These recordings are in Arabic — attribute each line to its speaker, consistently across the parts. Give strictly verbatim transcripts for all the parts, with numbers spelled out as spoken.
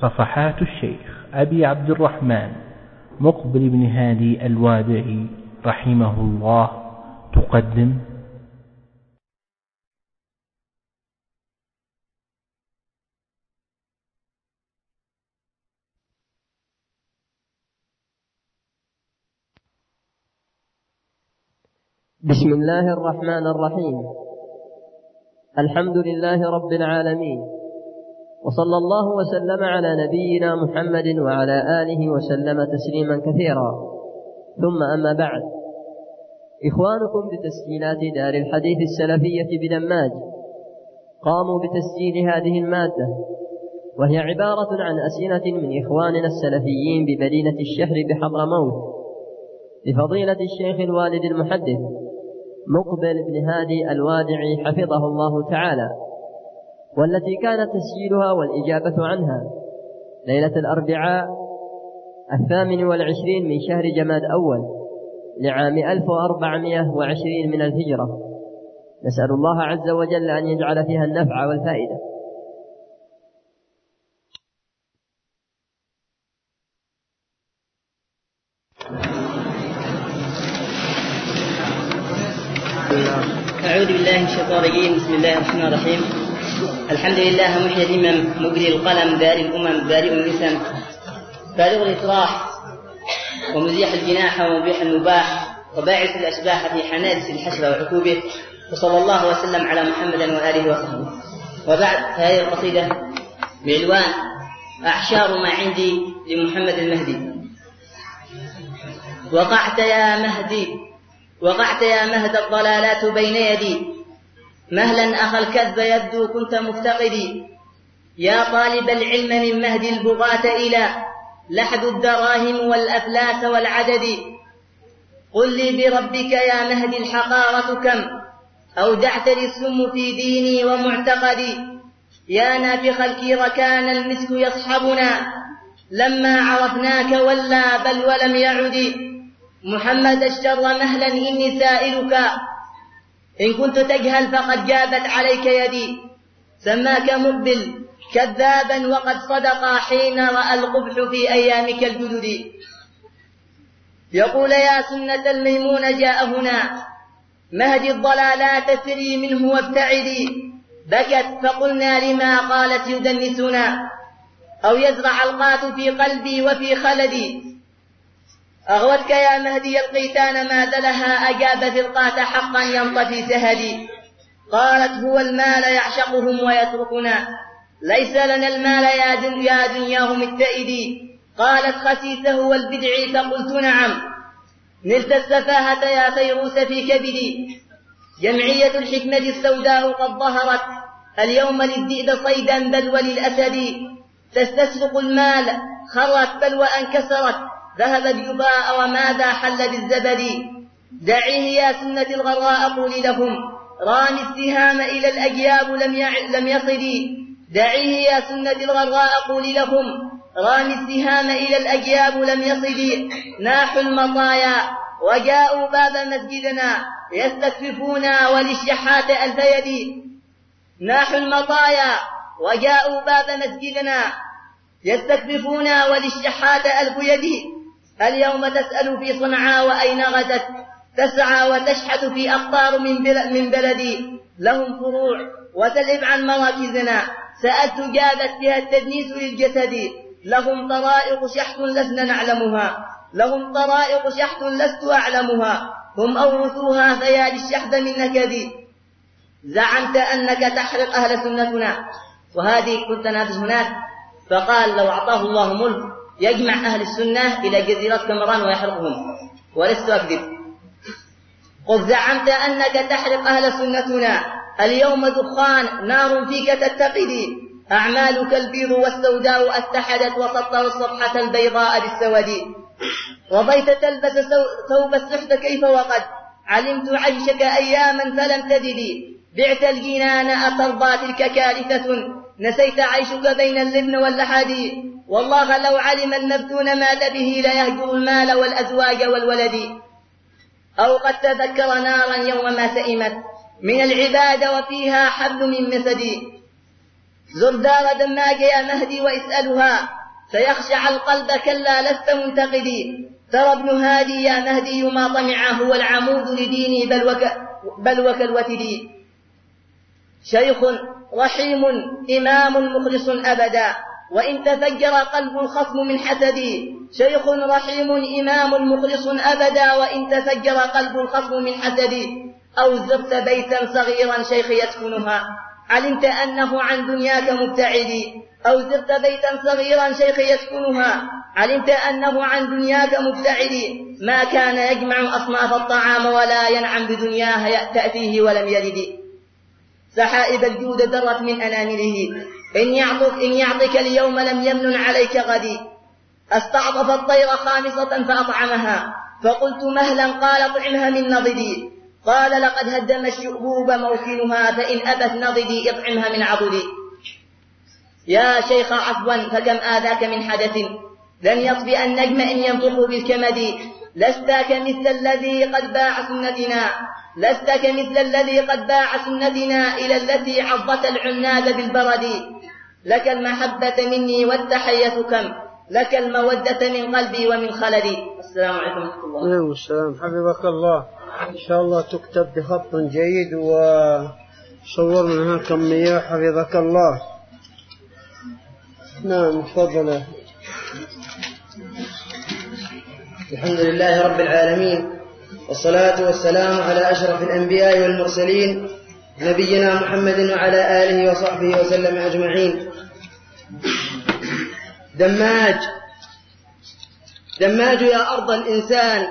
Speaker 1: صفحات الشيخ أبي عبد الرحمن مقبل بن هادي الوادعي رحمه الله تقدم
Speaker 2: بسم الله الرحمن الرحيم. الحمد لله رب العالمين، وصلى الله وسلم على نبينا محمد وعلى آله وسلم تسليما كثيرا، ثم أما بعد. إخوانكم بتسجيلات دار الحديث السلفية بدماج قاموا بتسجيل هذه المادة، وهي عبارة عن أسئلة من إخواننا السلفيين بمدينة الشحر بحضرموت لفضيلة الشيخ الوالد المحدث مقبل بن هادي الوادعي حفظه الله تعالى، والتي كان تسجيلها والإجابة عنها ليلة الأربعاء الثامن والعشرين من شهر جماد أول لعام ألف وأربعمائة وعشرين من الهجرة. نسأل الله عز وجل أن يجعل فيها النفع والفائدة.
Speaker 3: أعوذ بالله من الشيطان الرجيم. بسم الله الرحمن الرحيم. الحمد لله محيي الهمم مجري القلم بارئ الأمم بارئ النسم بالغ الإفراح ومزيح الجناح ومبيح المباح وباعث الأشباح في حنادس الحشر وعقوبه، وصلى الله وسلم على محمد وآله وصحبه. وبعد، هذه القصيدة بعنوان أعشار ما عندي لمحمد المهدي. وقعت يا مهدي وقعت يا مهد الضلالات بين يدي، مهلا أخا الكذب يبدو كنت مفتقدي. يا طالب العلم من مهد البغاة إلى لحد الدراهم والأفلاس والعدد، قل لي بربك يا مهدي الحقارة كم أودعت لي السم في ديني ومعتقدي. يا نافخ الكير كان المسك يصحبنا لما عرفناك ولا بل ولم يعد. محمد الشر مهلا إني سائلك، إن كنت تجهل فقد جابت عليك يدي. سماك مقبل كذابا وقد صدق حين رأى القبح في أيامك الجدد. يقول يا سنة الميمون جاء هنا مهدي الضلالات سري منه وابتعدي. بكت فقلنا لما قالت يدنسنا أو يزرع القات في قلبي وفي خلدي. أغوتك يا مهدي القيتان ما دلها أجاب في القات حقا ينطفي سهدي. قالت هو المال يعشقهم ويتركنا ليس لنا المال يا, دن يا دنياهم التئدي. قالت خسيسه والبدع فقلت نعم نلت السفاهة يا فيروس في كبدي. جمعية الحكمة السوداء قد ظهرت اليوم للذئب صيدا بل وللأسد. تستسرق المال خرت بل وأنكسرت ذهب بيضاء وماذا حل بالزبد. دعيه يا سنة الغراء قولي لهم رامي السهام إلى الأجياب لم, يع... لم يصل. دعيه يا سنة الغراء قولي لهم رامي السهام إلى الأجياب لم يصل. ناحوا المطايا وجاءوا باب مسجدنا يستكففونا وللشحات ألف يد. ناحوا المطايا وجاءوا باب مسجدنا يستكففونا وللشحات ألف يد. اليوم تسأل في صنعاء وأين غدت تسعى وتشحت في أقطار من بلدي. لهم فروع وتلعب عن مراكزنا سألت جابت بها التدنيس للجسد. لهم طرائق شحت لسنا نعلمها لهم طرائق شحت لست أعلمها. هم أورثوها فيا للشحذ من نكدي. زعمت أنك تحرق أهل سنتنا، وهذه كنت نافذ هناك، فقال لو أعطاه الله ملك يجمع أهل السنة إلى جزيرة كمران ويحرقهم، ولست أكذب. قل زعمت أنك تحرق أهل سنتنا، اليوم دخان نار فيك تتقدي. أعمالك البيض والسوداء اتحدت وسطر الصفحة البيضاء بالسود. رضيت تلبس ثوب السحت كيف وقد علمت عيشك أياما فلم تددي. بعت الجنان أترضى تلك كارثة نسيت عيشك بين اللبن واللحد. والله لو علم المبتون ما به ليهجر المال والأزواج والولد. أو قد تذكر نارا يوم ما سئمت من العباد وفيها حبل من مسد. زر دار دماج يا مهدي واسألها، فيخشع القلب كلا لست منتقدي. ترى ابن هادي يا مهدي ما طمع هو العمود لديني بل, وك بل وكالوتدي. شيخ رحيم إمام مخلص أبدا، وإن تفجر قلب الخصم من حسدي. شيخ رحيم إمام مخلص أبدا، وإن تفجر قلب الخصم من حسدي. أو زرت بيتا صغيرا شيخ يسكنها، علمت أنه عن دنياك مبتعد. أو زرت بيتا صغيرا شيخ يسكنها، علمت أنه عن دنياك مبتعد. ما كان يجمع أصناف الطعام ولا ينعم بدنياها تأتيه ولم يلد. سحائب الجود درت من أنامله، إن يعطك, إن يعطك اليوم لم يمن عليك غدي. استعطف الطير خامصة فأطعمها، فقلت مهلا، قال طعمها من نضدي. قال لقد هدم الشؤبوب موكلها، فإن أبت نضدي اطعمها من عضدي. يا شيخ عفوا فكم آذاك من حدث، لن يطفئ النجم إن ينطق بالكمد. لست كمثل الذي قد باع سنتنا، لست كمثل الذي قد باع سنتنا إلى التي عضت العناد بالبرد. لك المحبة مني والتحية كم، لك المودة من قلبي ومن خلدي. السلام عليكم ورحمة الله.
Speaker 4: وعليكم السلام. حفظك الله. إن شاء الله تكتب بخط جيد وصور منها كمية. حفظك الله. نعم تفضل.
Speaker 5: الحمد لله رب العالمين، والصلاة والسلام على أشرف الأنبياء والمرسلين نبينا محمد وعلى آله وصحبه وسلم أجمعين. دماج دماج يا أرض الإنسان،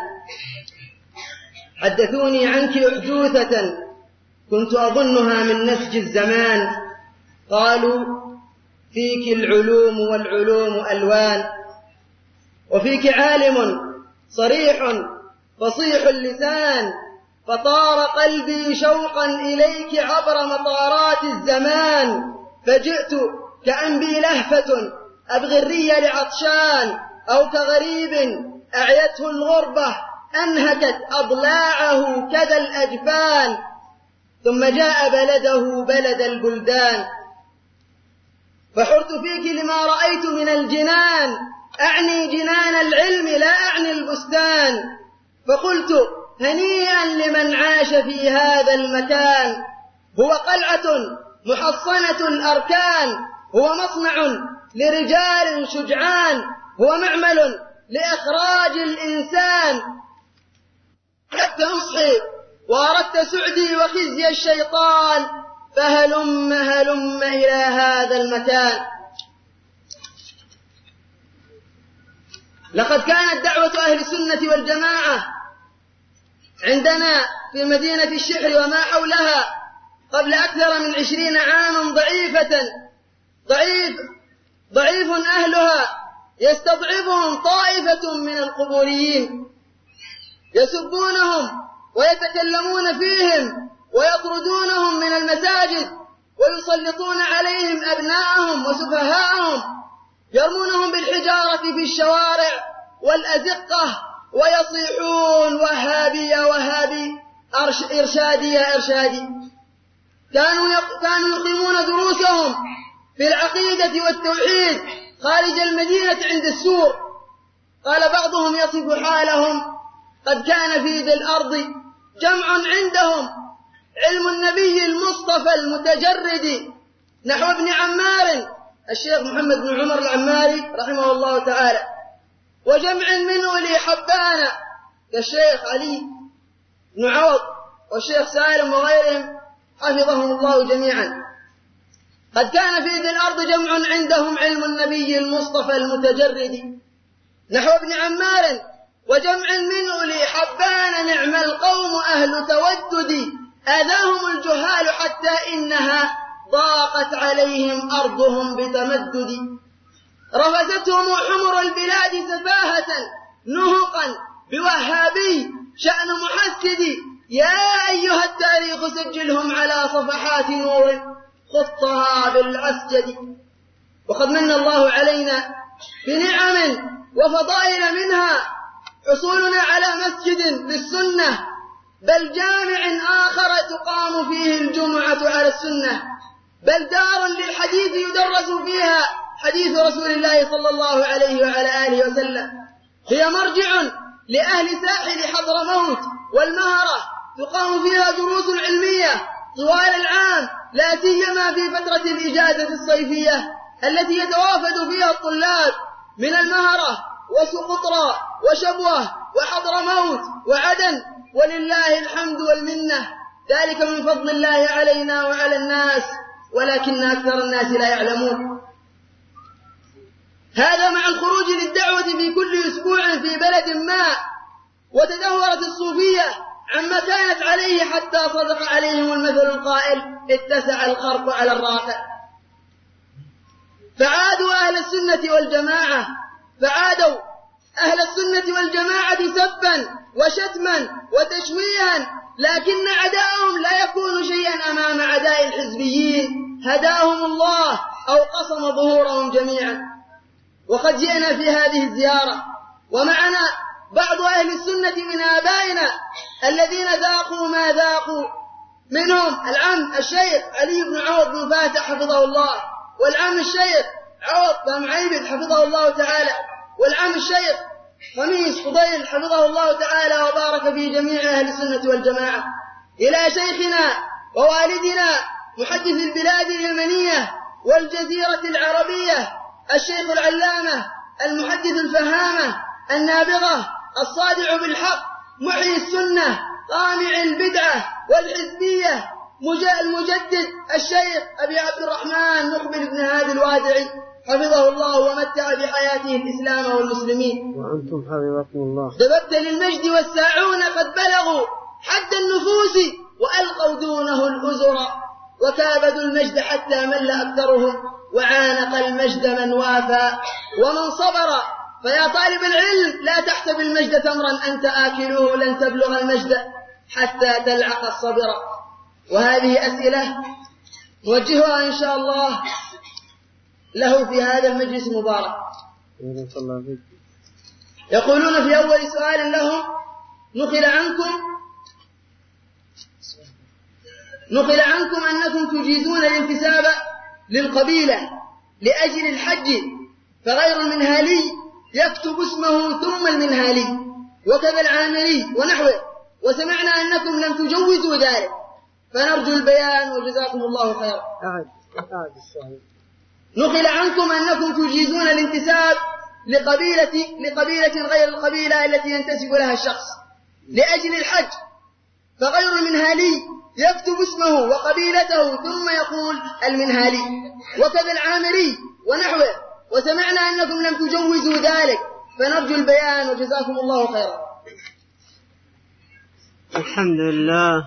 Speaker 5: حدثوني عنك أحدوثة كنت أظنها من نسج الزمان. قالوا فيك العلوم والعلوم ألوان، وفيك عالم صريح فصيح اللسان. فطار قلبي شوقا إليك عبر مطارات الزمان، فجئت كأنبي لهفة أبغي الري لعطشان، أو كغريب أعيته الغربة أنهكت أضلاعه كذا الأجفان. ثم جاء بلده بلد البلدان، فحرت فيك لما رأيت من الجنان، أعني جنان العلم لا أعني البستان. فقلت هنيئا لمن عاش في هذا المكان، هو قلعة محصنة الأركان، هو مصنع لرجال شجعان، هو معمل لإخراج الإنسان. حتى أصحي وأردت سعدي وخزي الشيطان، فهلم هلم إلى هذا المكان. لقد كانت دعوة أهل السنة والجماعة عندنا في مدينة الشحر وما حولها قبل أكثر من عشرين عاما ضعيفة ضعيف ضعيف أهلها، يستضعفهم طائفة من القبوريين، يسبونهم ويتكلمون فيهم ويطردونهم من المساجد، ويسلطون عليهم أبناءهم وسفهاءهم، يرمونهم بالحجارة في الشوارع والأزقة، ويصيحون وهابي يا وهابي، إرشادي يا إرشادي. كانوا كانوا يقيمون دروسهم في العقيدة والتوحيد خارج المدينة عند السور. قال بعضهم يصف حالهم: قد كان في ذي الأرض جمع عندهم علم النبي المصطفى المتجرد، نحو ابن عمار الشيخ محمد بن عمر العماري رحمه الله تعالى، وجمع من أولي حبان كالشيخ علي بن عوض والشيخ سالم وغيرهم حفظهم الله جميعا. قد كان في ذي الأرض جمع عندهم علم النبي المصطفى المتجرد، نحو ابن عمار وجمع من أولي حبان، نعم القوم أهل تودد، آذاهم الجهال حتى إنها ضاقت عليهم أرضهم بتمدد. رفستهم حمر البلاد سفاهة نهقا بوهابي شأن محسد، يا أيها التاريخ سجلهم على صفحات نور خطها بالعسجد. وقد من الله علينا بنعم وفضائل، منها حصولنا على مسجد للسنة، بل جامع آخر تقام فيه الجمعة على السنة. بل دارا للحديث يدرس فيها حديث رسول الله صلى الله عليه وعلى آله وسلم. هي مرجع لأهل ساحل حضرموت والمهرة، تقام فيها دروس علمية طوال العام، لا سيما في فترة الإجازة الصيفية التي يتوافد فيها الطلاب من المهرة وسقطرى وشبوة وحضرموت وعدن، ولله الحمد والمنة، ذلك من فضل الله علينا وعلى الناس، ولكن أكثر الناس لا يعلمون. هذا مع الخروج للدعوة في كل أسبوع في بلد ما، وتدهورت الصوفية عما كانت عليه حتى صدق عليهم المثل القائل: اتسع الخرق على الراقع. فعادوا أهل السنة والجماعة فعادوا أهل السنة والجماعة سبا وشتما وتشويها، لكن عداءهم لا يكون شيئا أمام عداء الحزبيين، هداهم الله أو قصم ظهورهم جميعا. وقد جئنا في هذه الزيارة ومعنا بعض أهل السنة من آبائنا الذين ذاقوا ما ذاقوا، منهم العم الشيخ علي بن عوض بن فاتح حفظه الله، والعم الشيخ عوض بن عيبد حفظه الله تعالى، والعم الشيخ خميس فضيل حفظه الله تعالى وبارك في جميع أهل السنة والجماعة، إلى شيخنا ووالدنا محدث البلاد اليمنية والجزيرة العربية الشيخ العلامة المحدث الفهامة النابغة الصادع بالحق محيي السنة قامع البدعة والحزبية المجدد الشيخ أبي عبد الرحمن مقبل بن هادي الوادعي حفظه الله ومتع بحياته الإسلام والمسلمين.
Speaker 4: وأنتم حفظكم الله.
Speaker 5: تبتل المجد والساعون قد بلغوا حد النفوس وألقوا دونه الأزر، وكابدوا المجد حتى مل أكثرهم، وعانق المجد من وافى ومن صبر. فيا طالب العلم لا تحسب المجد تمرا أنت آكله، لن تبلغ المجد حتى تلعق الصبر. وهذه أسئلة نوجهها إن شاء الله له في هذا المجلس المبارك. يقولون في أول سؤال لهم: نقل عنكم نقل عنكم أنكم تجيزون الانتساب للقبيلة لأجل الحج، فغير المنهالي يكتب اسمه ثم المنهالي، وكذا العامري ونحوه، وسمعنا أنكم لم تجوزوا ذلك، فنرجو البيان وجزاكم الله خيرا. نقل عنكم أنكم تجيزون الانتساب لقبيلة لقبيلة غير القبيلة التي ينتسب لها الشخص لأجل الحج، فغير المنهالي يكتب اسمه وقبيلته ثم يقول المنهالي، وكذا العامري ونحوه، وسمعنا أنكم لم تجوزوا ذلك، فنرجو البيان وجزاكم الله خيرا.
Speaker 4: الحمد لله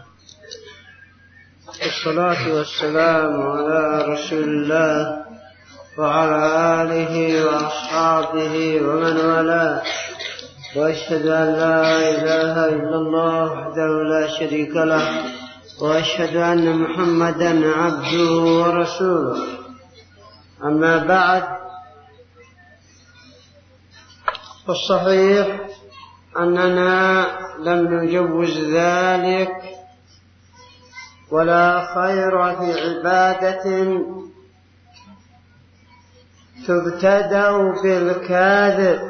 Speaker 4: والصلاة والسلام على رسول الله وعلى آله وأصحابه ومن والاه، وأشهد أن لا إله إلا الله وحده لا شريك له، وأشهد أن محمدا عبده ورسوله. أما بعد، فالصحيح أننا لم نجوز ذلك، ولا خير في عبادة تبتدأ بالكاذب.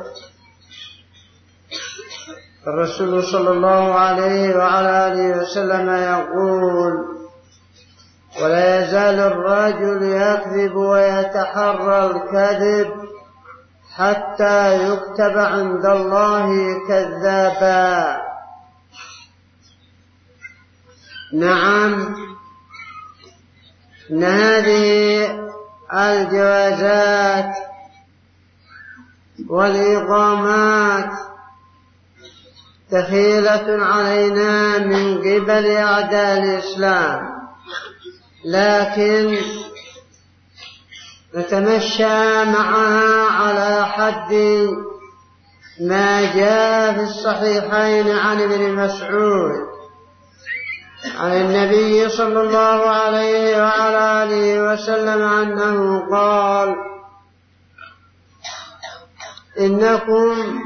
Speaker 4: الرسول صلى الله عليه وعلى آله وسلم يقول: ولا يزال الرجل يكذب ويتحرى الكذب حتى يكتب عند الله كذابا. نعم، إن هذه الجوازات والإقامات دخيلة علينا من قبل أعداء الإسلام، لكن نتمشى معها على حد ما جاء في الصحيحين عن ابن مسعود عن النبي صلى الله عليه وعلى آله وسلم أنه قال: إنكم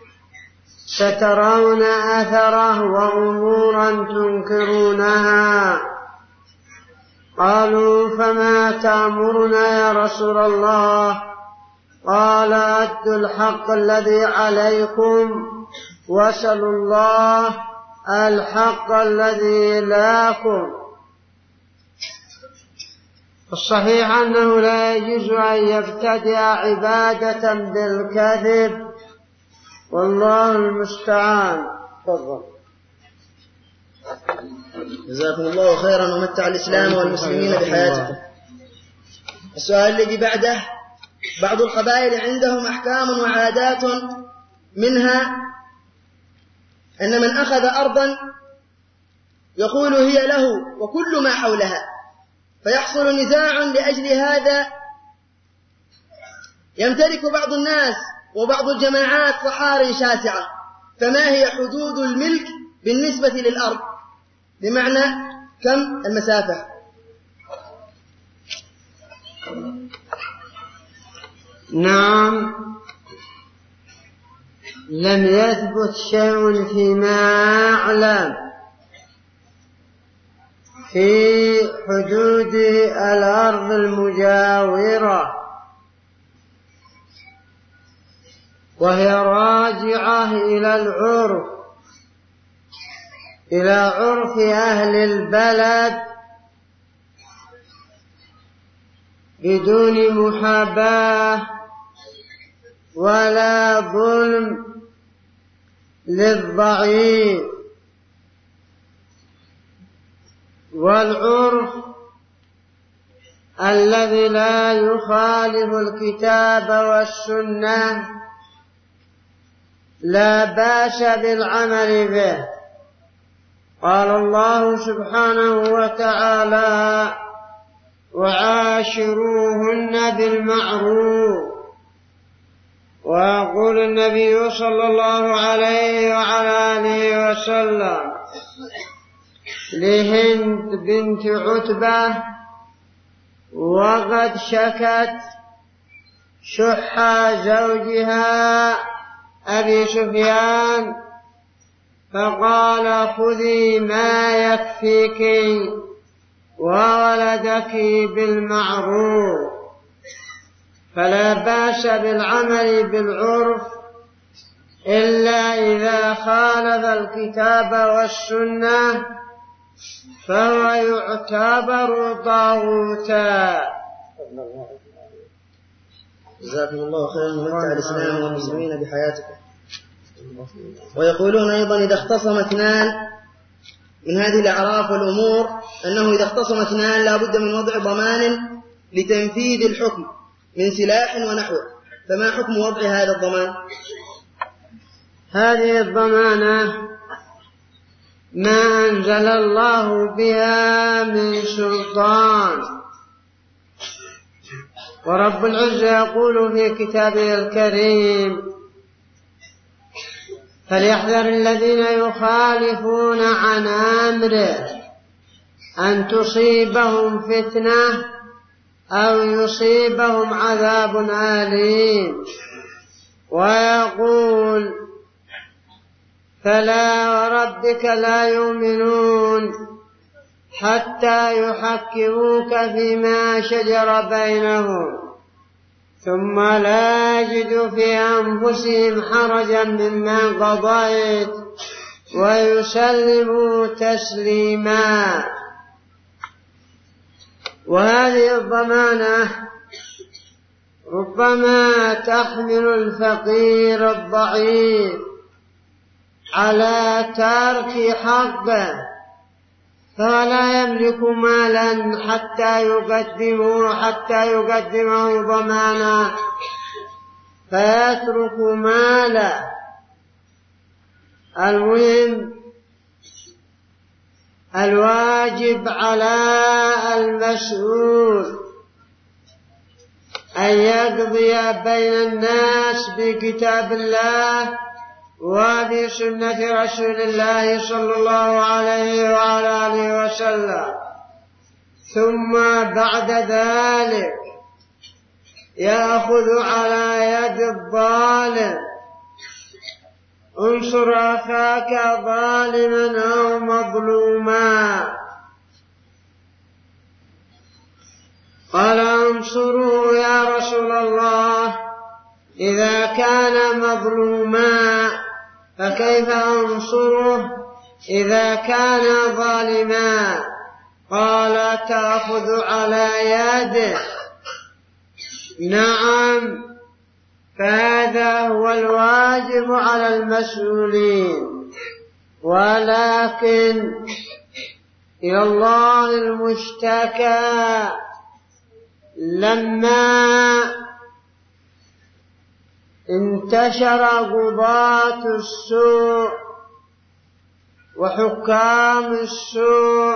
Speaker 4: سترون أثره وأمورا تنكرونها قالوا فما تأمرنا يا رسول الله؟ قال أدوا الحق الذي عليكم واسألوا الله الحق الذي لكم. الصحيح أنه لا يجوز أن يبتدئ عبادة بالكذب، والله المستعان. تفضل.
Speaker 5: جزاكم الله خيرا ومتع الإسلام والمسلمين بحياتكم. السؤال الذي بعده: بعض القبائل عندهم أحكام وعادات، منها أن من أخذ أرضا يقول هي له وكل ما حولها، فيحصل نزاع لأجل هذا. يمتلك بعض الناس وبعض الجماعات صحاري شاسعة، فما هي حدود الملك بالنسبة للأرض؟ بمعنى كم المسافة؟
Speaker 4: نعم، لم يثبت شيء فيما أعلم في حدود الأرض المجاورة، وهي راجعة إلى العرف، إلى عرف أهل البلد بدون محاباة ولا ظلم للضعيف. والعرف الذي لا يخالف الكتاب والسنة لا بأس بالعمل به. قال الله سبحانه وتعالى: وعاشروهن بالمعروف. ويقول النبي صلى الله عليه وعلى آله وسلم لهند بنت عتبة وقد شكت شح زوجها أبي سفيان، فقال: خذي ما يكفيك وولدك بالمعروف. فلا بأس بالعمل بالعرف إلا إذا خالف الكتاب والسنة، فهو يعتبر طاغوتا.
Speaker 5: جزاكم الله خيرا ومتع الإسلام والمسلمين بحياتكم. ويقولون أيضا إذا اختصم اثنان من هذه الأعراف والأمور أنه إذا اختصم اثنان لا بد من وضع ضمان لتنفيذ الحكم من سلاح ونحوه، فما حكم وضع هذا الضمان؟
Speaker 4: هذه الضمانة ما أنزل الله بها من سلطان، ورب العزة يقول في كتابه الكريم: فليحذر الذين يخالفون عن أمره أن تصيبهم فتنة أو يصيبهم عذاب أليم. ويقول: فلا وربك لا يؤمنون حتى يحكموك فيما شجر بينهم ثم لا يجدوا في أنفسهم حرجا مما قضيت ويسلموا تسليما. وهذه الضمانة ربما تحمل الفقير الضعيف على ترك حقه، فلا يملك مالا حتى يقدمه حتى يقدمه ضمانا فيترك ماله. المهم الواجب على المسؤول أن يقضي بين الناس بكتاب الله وبسنة رسول الله صلى الله عليه وعلى آله وسلم، ثم بعد ذلك يأخذ على يد الظالم. انصر أخاك ظالما أو مظلوما. قال انصروا يا رسول الله، إذا كان مظلوما فكيف أنصره إذا كان ظالما؟ قال تأخذ على يده. نعم، فهذا هو الواجب على المسؤولين، ولكن إلى الله المشتكى لما انتشر قضاة السوء وحكام السوء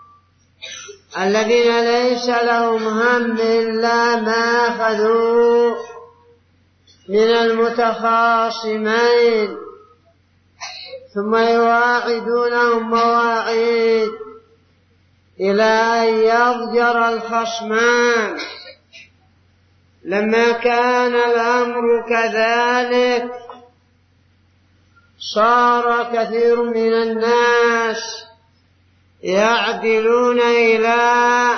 Speaker 4: الذين ليس لهم هم إلا ما أخذوا من المتخاصمين، ثم يواعدونهم مواعيد إلى أن يضجر الخصمان. لما كان الأمر كذلك صار كثير من الناس يعدلون إلى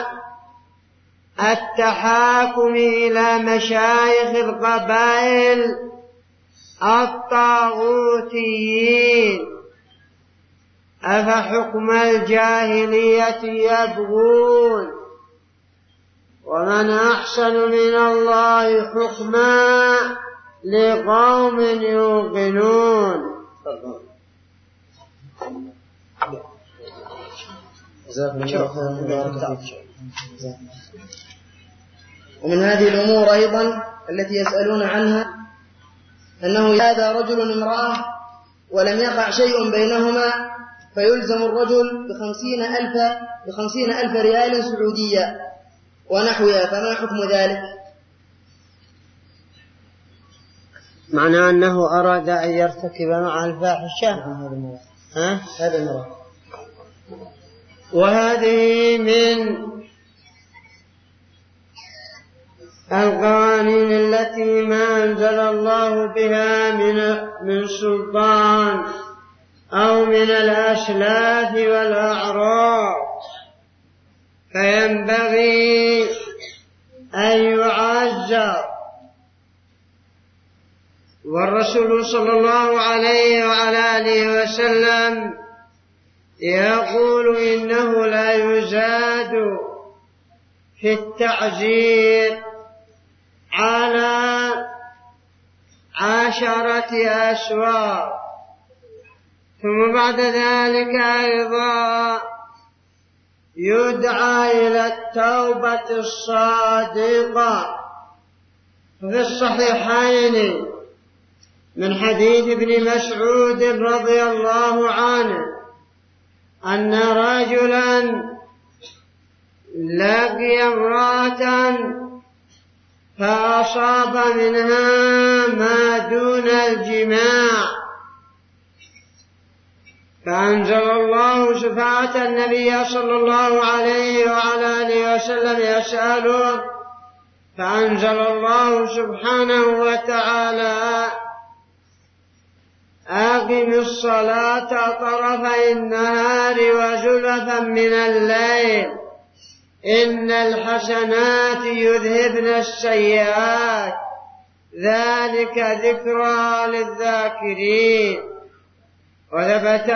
Speaker 4: التحاكم إلى مشايخ القبائل الطاغوتيين. أفحكم الجاهلية يبغون ومن أحسن من الله حكما لقوم يوقنون.
Speaker 5: ومن هذه الأمور أيضا التي يسألون عنها أنه هذا رجل امرأة ولم يقع شيء بينهما فيلزم الرجل بخمسين ألف, بخمسين ألف ريال سعودية ونحوها، فما حكم ذلك؟
Speaker 4: معنى أنه أراد أن يرتكب مع الفاحشة. ها؟
Speaker 5: هذا المرأة.
Speaker 4: وهذه من القوانين التي ما أنزل الله بها من من سلطان أو من الأسلاف والأعراض، فينبغي أن يعزر. والرسول صلى الله عليه وعلى آله وسلم يقول إنه لا يزاد في التعزير على عشرة أسوار. ثم بعد ذلك أيضا يدعى إلى التوبة الصادقة. في الصحيحين من حديث ابن مسعود رضي الله عنه أن رجلا لقي امرأة فأصاب منها ما دون الجماع، فأنزل الله شفاعة النبي صلى الله عليه وعلى آله وسلم يسأله، فأنزل الله سبحانه وتعالى أقم الصلاة طرفي النهار وزلفا من الليل إن الحسنات يذهبن السيئات ذلك ذكرى للذاكرين. وثبت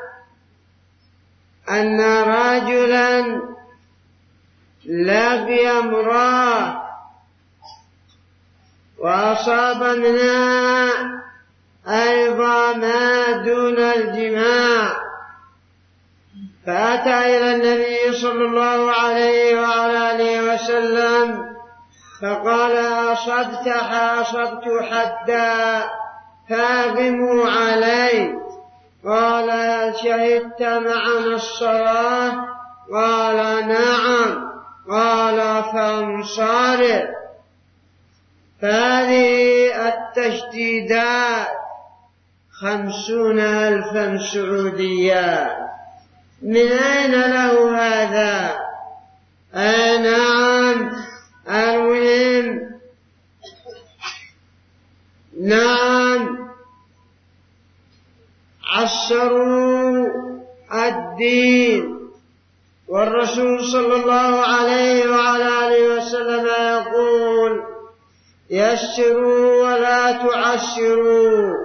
Speaker 4: أن رجلا لقي امرأة وأصاب منها أيضا ما دون الجماع، فأتى إلى النبي صلى الله عليه وعلى آله وسلم فقال أصبت أصبت حدا فأقموا علي. قال هل شهدت معنا الصلاة؟ قال نعم. قال فانصرف. فهذه التشديدات خمسون ألفا سعودية، من أين له هذا؟ آه نعم، المهم نعم عصروا الدين والرسول صلى الله عليه وعلى آله وسلم يقول: يسروا ولا تعسروا،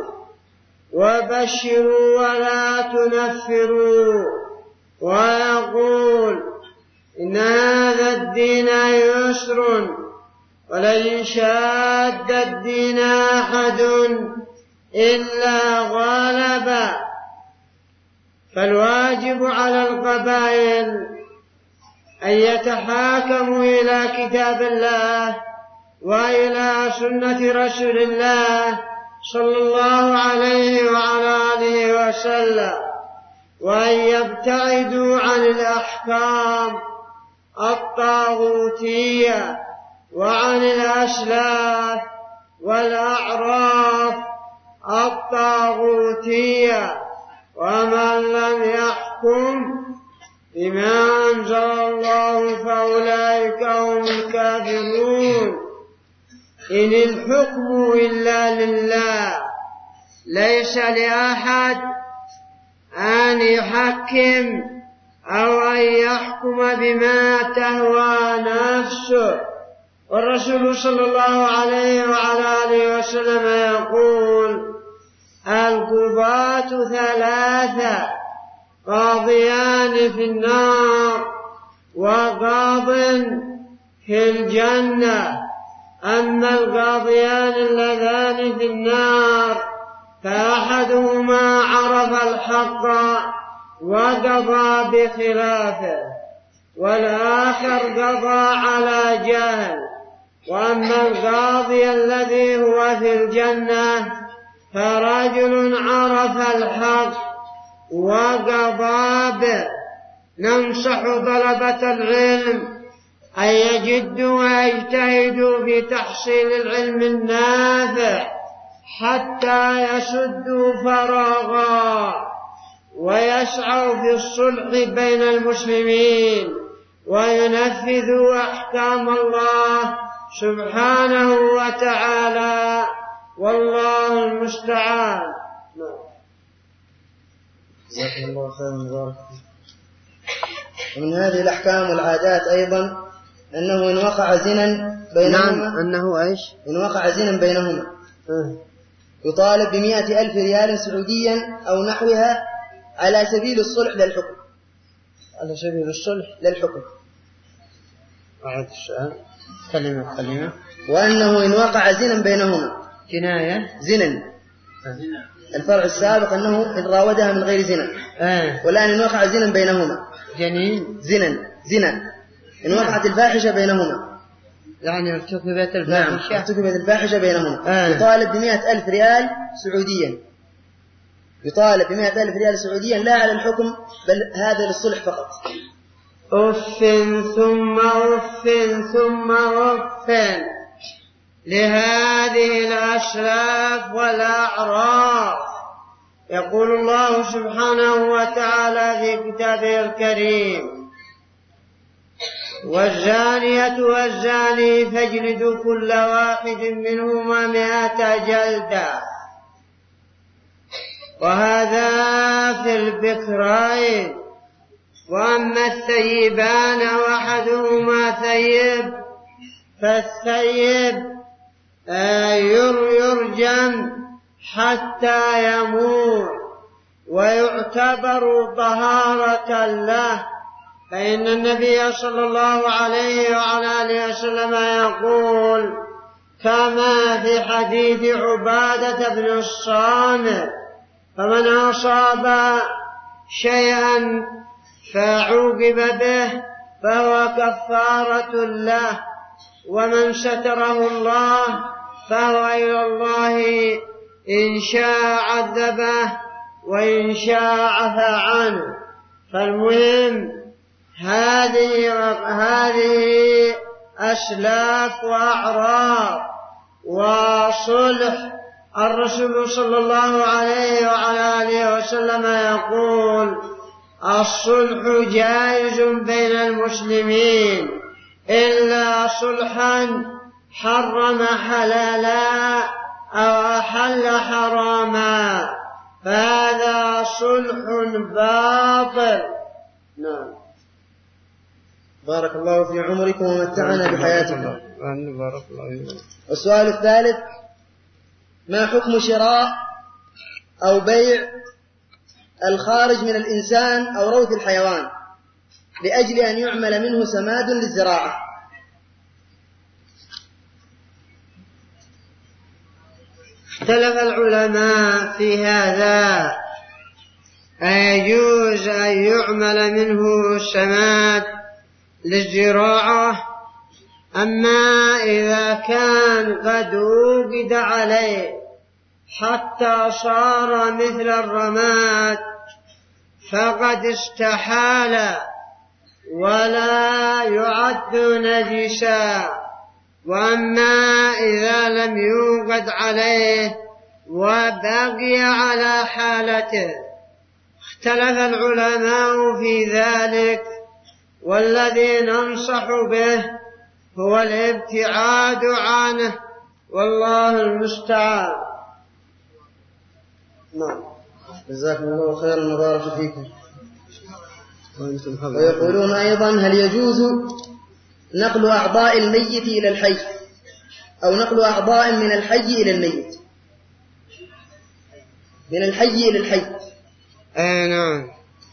Speaker 4: وبشروا ولا تنفروا، ويقول: إن هذا الدين يسر، ولن شاد الدين أحد إلا غلب. فالواجب على القبائل أن يتحاكموا إلى كتاب الله وإلى سنة رسول الله صلى الله عليه وعلى آله وسلم، وأن يبتعدوا عن الأحكام الطاغوتية وعن الأسلاف والأعراف الطاغوتية. ومن لم يحكم بما أنزل الله فأولئك هم الكافرون. إن الحكم إلا لله، ليس لأحد أن يحكم أو أن يحكم بما تهوى نفسه. والرسول صلى الله عليه وعلى آله وسلم يقول: القضاة ثلاثة: قاضيان في النار وقاض في الجنة. أما القاضيان اللذان في النار فأحدهما عرف الحق وقضى بخلافه، والآخر قضى على جهل. وأما القاضي الذي هو في الجنة فرجل عرف الحق وقضى به. ننصح طلبة العلم أن يجدوا ويجتهدوا في تحصيل العلم النافع حتى يسدوا فراغا، ويسعوا في الصلح بين المسلمين، وينفذوا أحكام الله سبحانه وتعالى، والله المستعان.
Speaker 6: جزاكم الله خيرا وبارك فيك. ومن هذه الأحكام والعادات أيضا أنه إن وقع زنا بينهما،
Speaker 4: نعم أنه إيش؟
Speaker 6: إن وقع زنا بينهما يطالب بمئة ألف ريال سعوديا أو نحوها على سبيل الصلح للحكم.
Speaker 4: على سبيل الصلح
Speaker 6: للحكم.
Speaker 4: أعد السؤال كلمة كلمة.
Speaker 6: وأنه إن وقع زنا بينهما،
Speaker 4: جناية
Speaker 6: زنا، الفرع السابق أنه إن راودها من غير زنا،
Speaker 4: آه.
Speaker 6: والآن إن وقع زنا بينهما،
Speaker 4: جنين
Speaker 6: زنا زنا إن وقعت الفاحشة بينهما،
Speaker 4: يعني ارتكبت الفاحشة.
Speaker 6: نعم ارتكبت الفاحشة بينهما،
Speaker 4: آه.
Speaker 6: يطالب بمئة ألف ريال سعوديا، يطالب بمئة ألف ريال سعوديا لا على الحكم بل هذا للصلح فقط.
Speaker 4: أف ثم أف ثم أف لهذه الأشراف والأعراف. يقول الله سبحانه وتعالى في كتابه الكريم: والزانية والزاني فاجلدوا كل واحد منهما مئة جلدة. وهذا في البكرين. وأما الثيبان وأحدهما ثيب فالثيب يرجم حتى يموت ويعتبر طهارة له، فإن النبي صلى الله عليه وعلى آله وسلم يقول كما في حديث عبادة بن الصامت: فمن أصاب شيئا فعوقب به فهو كفارة له، ومن ستره الله فهو إلى الله إن شاء عذبه وإن شاء عفى عنه. فالمهم هذه هذه أسلاف وأعراف وصلح. الرسول صلى الله عليه وعلى آله وسلم يقول: الصلح جائز بين المسلمين إلا صلحا حرم حلالا أو أحل حراما، فهذا صلح باطل. نعم.
Speaker 6: بارك الله في عمركم ومتعنا بحياتكم.
Speaker 4: بارك الله.
Speaker 6: السؤال الثالث: ما حكم شراء أو بيع الخارج من الإنسان أو روث الحيوان لأجل أن يعمل منه سماد للزراعة؟
Speaker 4: اختلف العلماء في هذا، أيجوز أن يعمل منه سماد للزراعة؟ أما إذا كان قد وجد عليه حتى صار مثل الرماد فقد استحال ولا يعد نجسا. وأما إذا لم يوجد عليه وبقي على حالته اختلف العلماء في ذلك، والذي ننصح به هو الابتعاد عنه، والله المستعان.
Speaker 6: نعم، جزاكم الله خيرا وبارك فيكم. ويقولون أيضا: هل يجوز نقل أعضاء الميت إلى الحي أو نقل أعضاء من الحي إلى الميت؟ من الحي إلى الحي.
Speaker 4: آه نعم،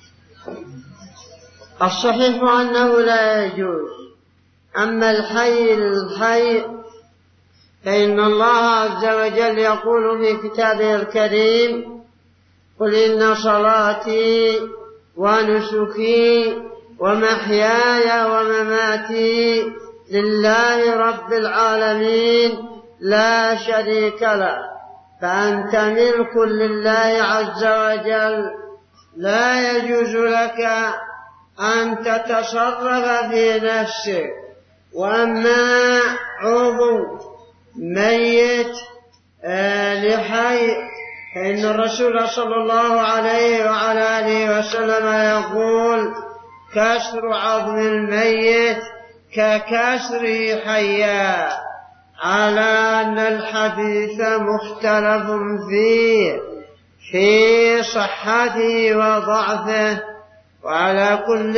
Speaker 4: الصحيح أنه لا يجوز. أما الحي للحي فإن الله عز وجل يقول في كتابه الكريم: قل إن صلاتي ونسكي ومحياي ومماتي لله رب العالمين لا شريك له، فأنت ملك لله عز وجل، لا يجوز لك أن تتصرف في نفسك. وأما عضو ميت لحي فإن الرسول صلى الله عليه وعلى آله وسلم يقول: كسر عظم الميت ككسره حيا، على أن الحديث مختلف فيه في صحته وضعفه. وعلى كل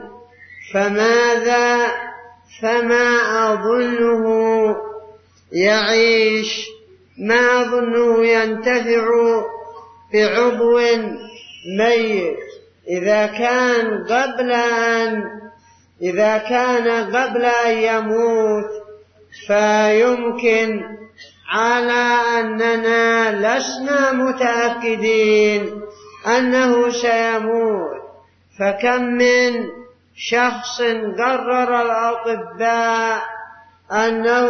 Speaker 4: فماذا فما أظنه يعيش، ما أظنه ينتفع بعضو ميت إذا كان قبل أن إذا كان قبل أن يموت، فيمكن على أننا لسنا متأكدين أنه سيموت. فكم من شخص قرر الأطباء أنه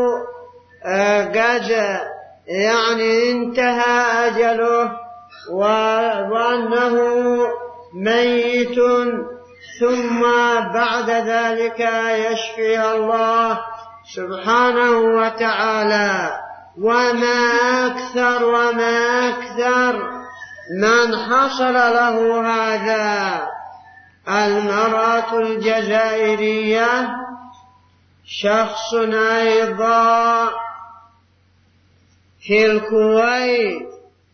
Speaker 4: قد يعني انتهى أجله وأنه ميت، ثم بعد ذلك يشفيه الله سبحانه وتعالى. وما أكثر وما أكثر من حصل له هذا. المرأة الجزائرية شخص أيضا في الكويت،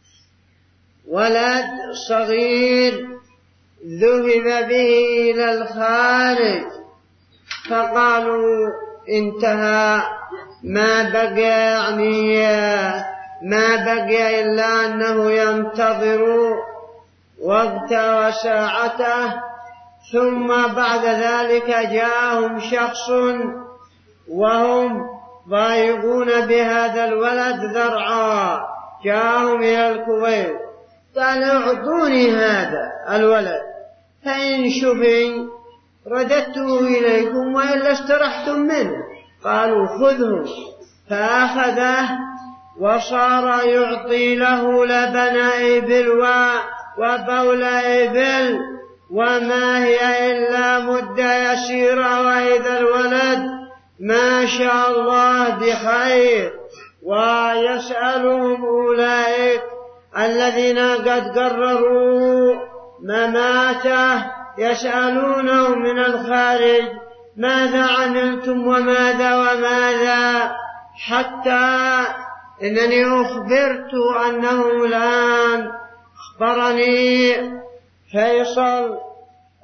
Speaker 4: ولد صغير ذهب به إلى الخارج، فقالوا انتهى، ما بقي يعني ما بقي إلا أنه ينتظر وقت وساعته. ثم بعد ذلك جاءهم شخص وهم ضايقون بهذا الولد ذرعا، جاءهم إلى الكويت، قالوا: اعطوني هذا الولد، فإن شفي رددته إليكم وإلا استرحتم منه. قالوا: خذه. فأخذه وصار يعطي له لبن إبل وبول إبل، وما هي إلا مدة يسيرة وإذا الولد ما شاء الله بخير. ويسألهم أولئك الذين قد قرروا مماته، يسألونه من الخارج: ماذا عملتم وماذا وماذا؟ حتى إنني أخبرت أنه الآن أخبرني فيصل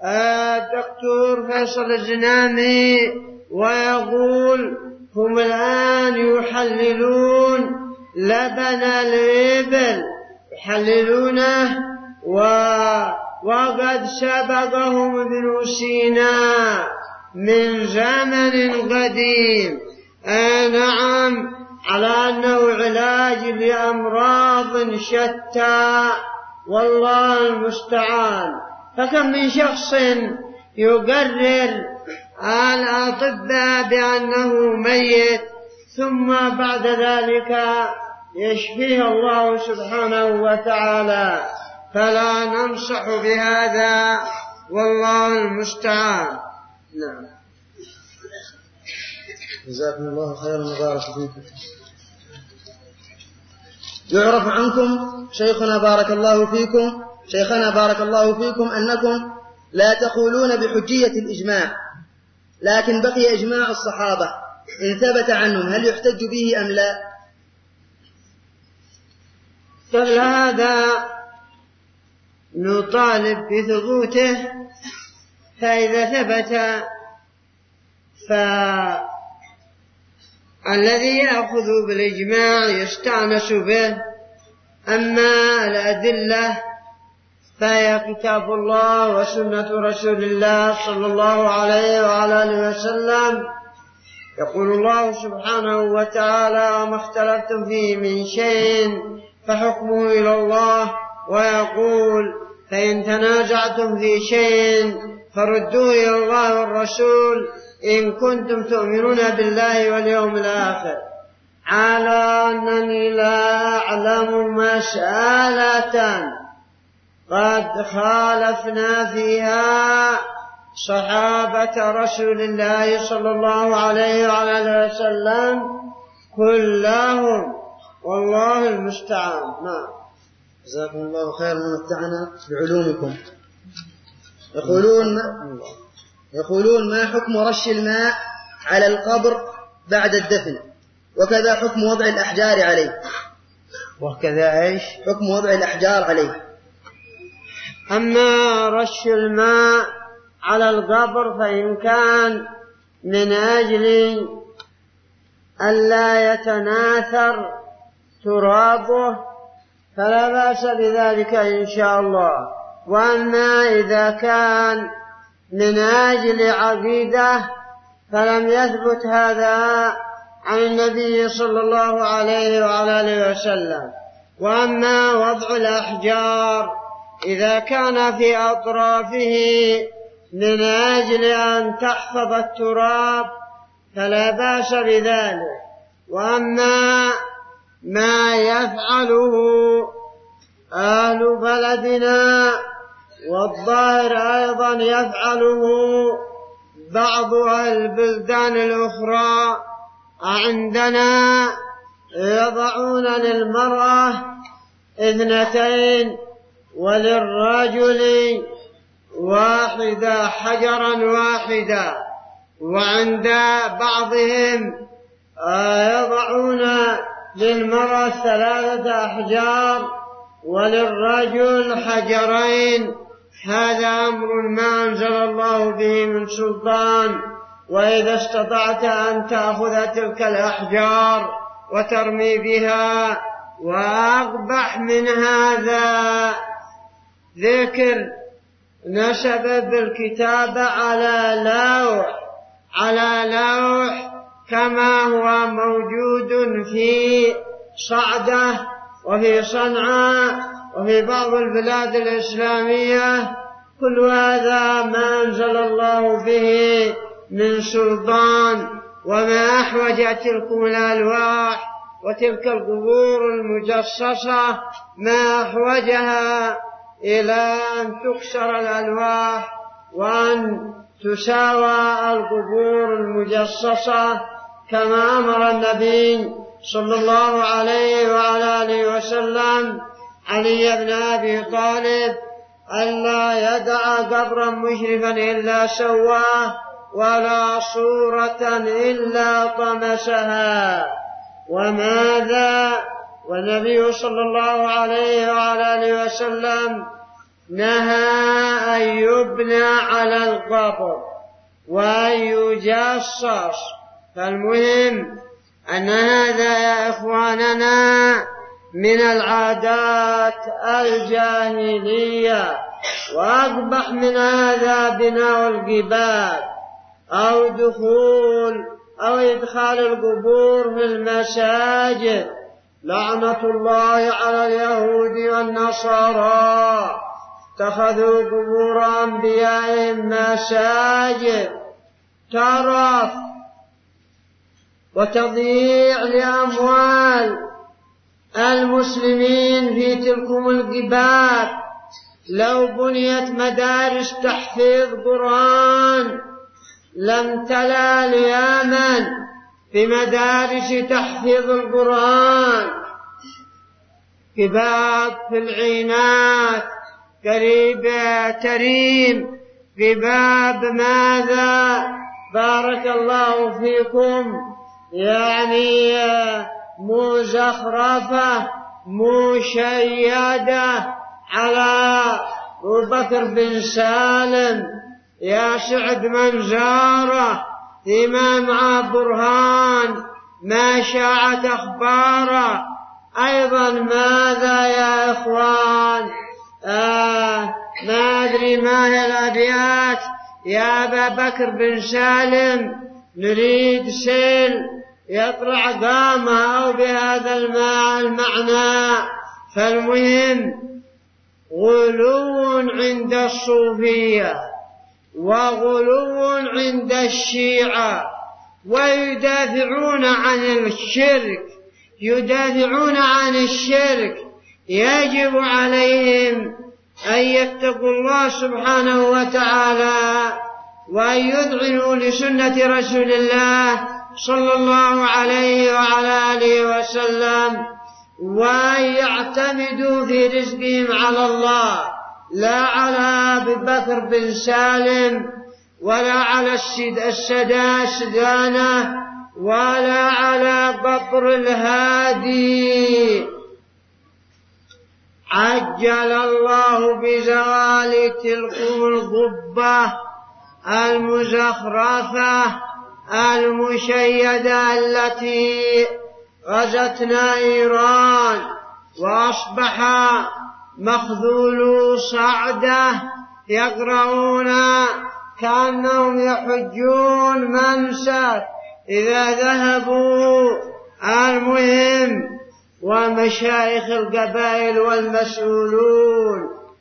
Speaker 4: الدكتور فيصل الزنامي ويقول هم الآن يحللون لبن الإبل يحللونه و... وقد سبقهم ابن سينا من زمن قديم. آه نعم، على أنه علاج لأمراض شتى والله المستعان. فكم من شخص يقرر الأطباء بأنه ميت ثم بعد ذلك يشفيه الله سبحانه وتعالى، فلا ننصح بهذا والله المستعان. نعم.
Speaker 6: جزاكم الله خيرا وبارك فيكم. يعرف عنكم شيخنا بارك الله فيكم شيخنا بارك الله فيكم أنكم لا تقولون بحجية الإجماع، لكن بقي إجماع الصحابة إن ثبت عنهم هل يحتج به أم لا؟
Speaker 4: فهذا نطالب بثبوته، فإذا ثبت فالذي يأخذ بالإجماع يستأنس به. أما الأدلة فهي كتاب الله وسنة رسول الله صلى الله عليه وعلى آله وسلم. يقول الله سبحانه وتعالى وما اختلفتم فيه من شيء فحكمه إلى الله، ويقول فإن تنازعتم في شيء فردوه إلى الله والرسول إن كنتم تؤمنون بالله واليوم الآخر. على أنني لا أعلم مسألة قد خالفنا فيها صحابة رسول الله صلى الله عليه وعلى آله وسلم كلهم والله المستعان. نعم.
Speaker 6: جزاكم الله خيرا ومتعنا بعلومكم. يقولون ما يقولون ما حكم رش الماء على القبر بعد الدفن، وكذا حكم وضع الأحجار عليه.
Speaker 4: وكذا إيش؟
Speaker 6: حكم وضع الأحجار عليه.
Speaker 4: أما رش الماء على القبر فإن كان من أجل ألا يتناثر ترابه فلا بأس بذلك إن شاء الله. وأما إذا كان من أجل عقيدة فلم يثبت هذا عن النبي صلى الله عليه وعلى آله وسلم. وأما وضع الأحجار إذا كان في أطرافه من أجل أن تحفظ التراب فلا بأس بذلك. وأما ما يفعله أهل بلدنا والظاهر أيضا يفعله بعض البلدان الأخرى عندنا، يضعون للمرأة اثنتين وللرجل واحدة حجرا واحدا، وعند بعضهم يضعون للمرأة ثلاثة أحجار وللرجل حجرين. هذا أمر ما أنزل الله به من سلطان. وإذا استطعت أن تأخذ تلك الأحجار وترمي بها. وأقبح من هذا ذكر نسب بالكتابة على لوح على لوح كما هو موجود في صعدة وفي صنعاء وفي بعض البلاد الإسلامية. كل هذا ما أنزل الله به من سلطان. وما أحوج تلكم الألواح وتلك القبور المجصصة ما أحوجها إلى أن تكسر الألواح وأن تساوى القبور المجصصة، كما أمر النبي صلى الله عليه وعلى آله وسلم علي بن أبي طالب ألا يدع قبرا مشرفا إلا سواه ولا صورة إلا طمسها. وماذا والنبي صلى الله عليه وعلى آله وسلم نهى أن يبنى على القبر وأن يجصص. فالمهم أن هذا يا إخواننا من العادات الجاهلية، وأقبح من هذا بناء القباب أو دخول أو إدخال القبور في المساجد. لعنة الله على اليهود والنصارى، اتخذوا قبور أنبيائهم مساجد. ترف وتضييع لأموال المسلمين في تلكم القباب. لو بنيت مدارس تحفيظ قرآن لم تلا لياما بمدارس تحفيظ القرآن. قباب في العينات قريب تريم، قباب ماذا بارك الله فيكم يعني مزخرفة مشيدة على أبو بكر بن سالم. يا سعد من زاره إمام مع برهان ما شاعت أخباره. أيضا ماذا يا إخوان آه ما أدري ما هي الأبيات. يا أبا بكر بن سالم نريد سيل يطلع قامة أو بهذا المعنى. فالمهم غلو عند الصوفية وغلو عند الشيعة، ويدافعون عن الشرك يدافعون عن الشرك. يجب عليهم أن يتقوا الله سبحانه وتعالى وأن يذعنوا لسنة رسول الله صلى الله عليه وعلى آله وسلم، وأن يعتمدوا في رزقهم على الله، لا على أبي بكر بن سالم ولا على السدانة ولا على بطر الهادي. عجل الله بزوال تلكم القبة المزخرفة المشيدة التي غزتنا إيران، وأصبح مخذول صعدة يقرؤون كأنهم يحجون منسك إذا ذهبوا. المهم ومشايخ القبائل والمسؤولون،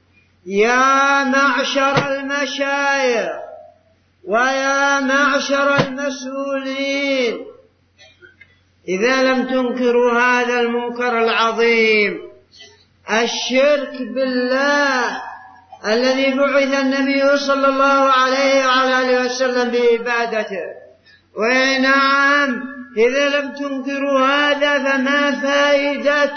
Speaker 4: يا معشر المشايخ ويا معشر المسؤولين، إذا لم تنكروا هذا المنكر العظيم الشرك بالله الذي بعث النبي صلى الله عليه وعلى آله وسلم بعبادته، ونعم إذا لم تنكروا هذا فما فائدة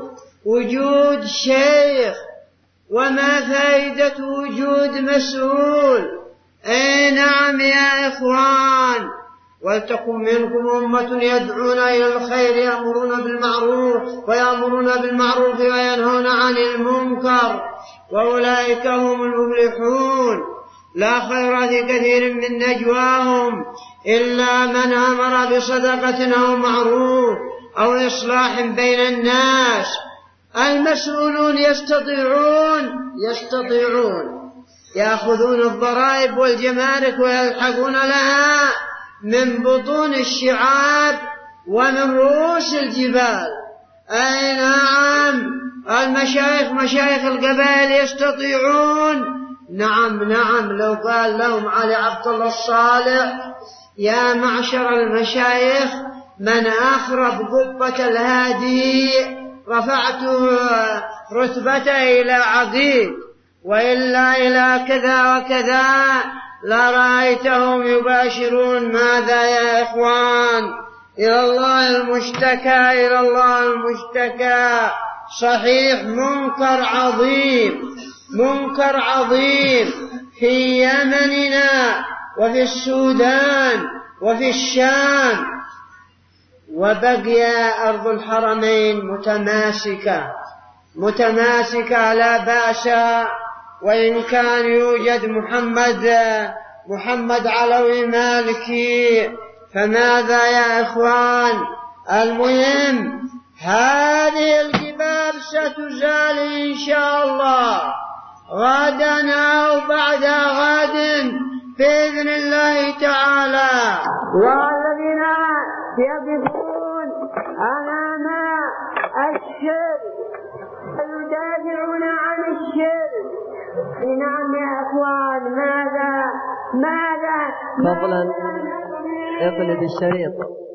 Speaker 4: وجود شيخ وما فائدة وجود مسؤول؟ أي نعم يا إخوان. ولتكن منكم أمة يدعون إلى الخير يأمرون بالمعروف ويأمرون بالمعروف وينهون عن المنكر وأولئك هم المفلحون. لا خير في كثير من نجواهم إلا من أمر بصدقة أو معروف أو إصلاح بين الناس. المسؤولون يستطيعون يستطيعون يأخذون الضرائب والجمارك ويلحقون لها من بطون الشعاب ومن رؤوس الجبال. أي نعم المشايخ مشايخ القبائل يستطيعون. نعم نعم لو قال لهم علي عبد الله الصالح يا معشر المشايخ من أخرب قبة الهادي رفعت رتبته إلى عقيد وإلا إلى كذا وكذا، لرأيتهم يباشرون ماذا يا إخوان؟ إلى الله المشتكى إلى الله المشتكى. صحيح منكر عظيم منكر عظيم في يمننا وفي السودان وفي الشام، وبقي أرض الحرمين متماسكة متماسكة لا بأس وإن كان يوجد محمد محمد علوي مالكي فماذا يا إخوان؟ المهم هذه الجبال ستزال إن شاء الله غدا أو بعد غد بإذن الله تعالى. والذين يقفون أمام الشرك يدافعون عن الشرك. نعم يا أخوان، ماذا ماذا
Speaker 2: فضلا اقلب الشريط.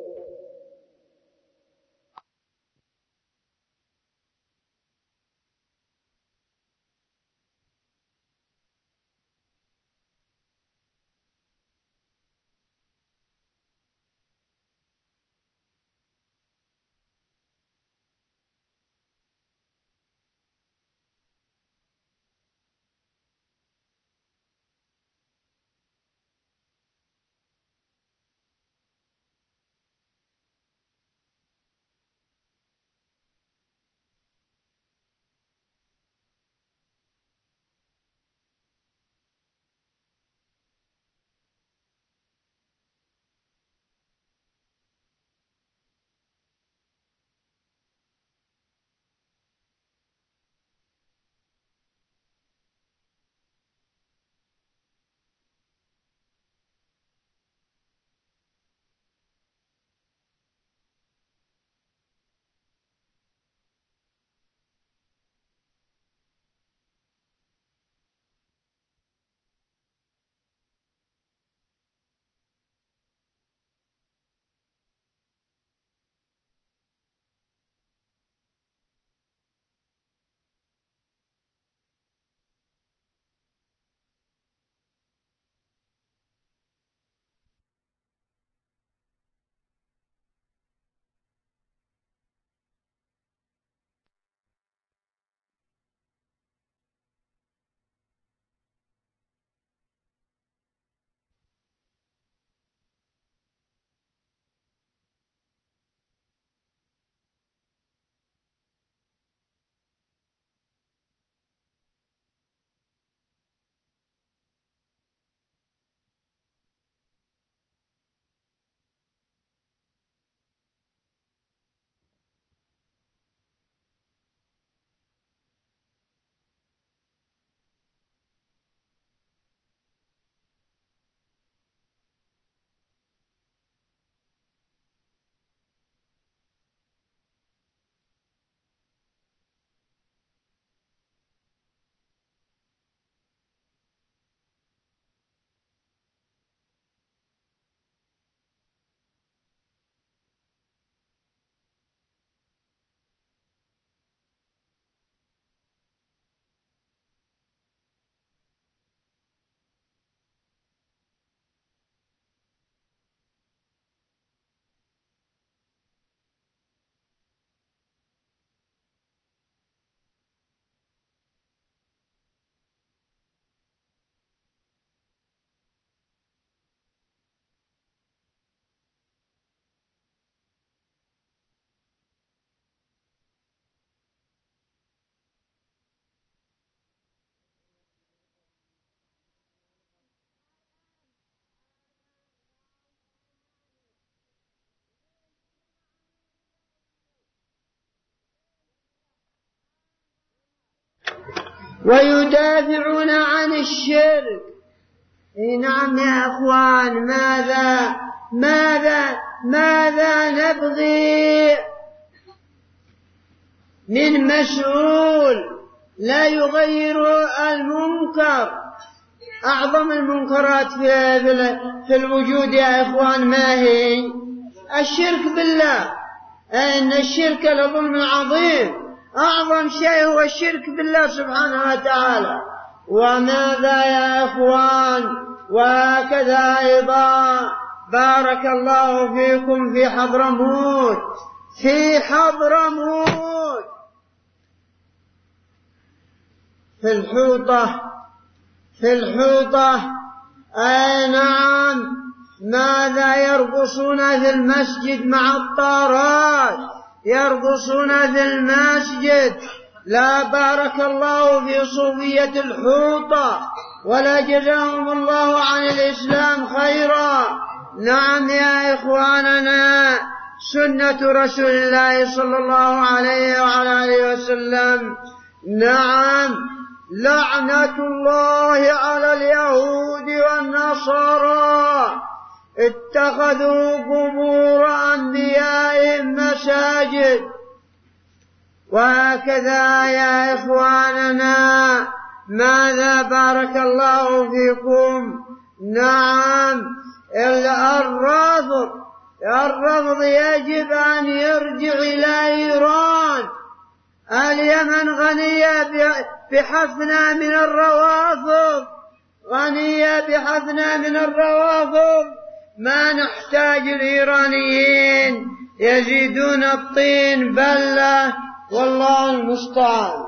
Speaker 4: ويدافعون عن الشرك. نعم يا أخوان، ماذا ماذا ماذا نبغي من مسؤول لا يغير المنكر؟ أعظم المنكرات في, في الوجود يا إخوان ما هي؟ الشرك بالله. إن الشرك لظلم عظيم، أعظم شيء هو الشرك بالله سبحانه وتعالى. وماذا يا إخوان؟ وهكذا أيضا بارك الله فيكم في حضرموت، في حضرموت في الحوطة في الحوطة أي نعم، ماذا يرقصون في المسجد مع الطارات، يرقصون في المسجد لا بارك الله في صوفية الحوطة ولا جزاهم الله عن الإسلام خيرا. نعم يا إخواننا، سنة رسول الله صلى الله عليه وعلى آله وسلم. نعم، لعنة الله على اليهود والنصارى، اتخذوا قبور أنبيائهم مساجد. وهكذا يا إخواننا، ماذا بارك الله فيكم؟ نعم، الرفض الرفض يجب أن يرجع إلى إيران. اليمن غنية بحثنا من الروافض، غنية بحثنا من الروافض، ما نحتاج الإيرانيين يزيدون الطين بلة، والله المستعان.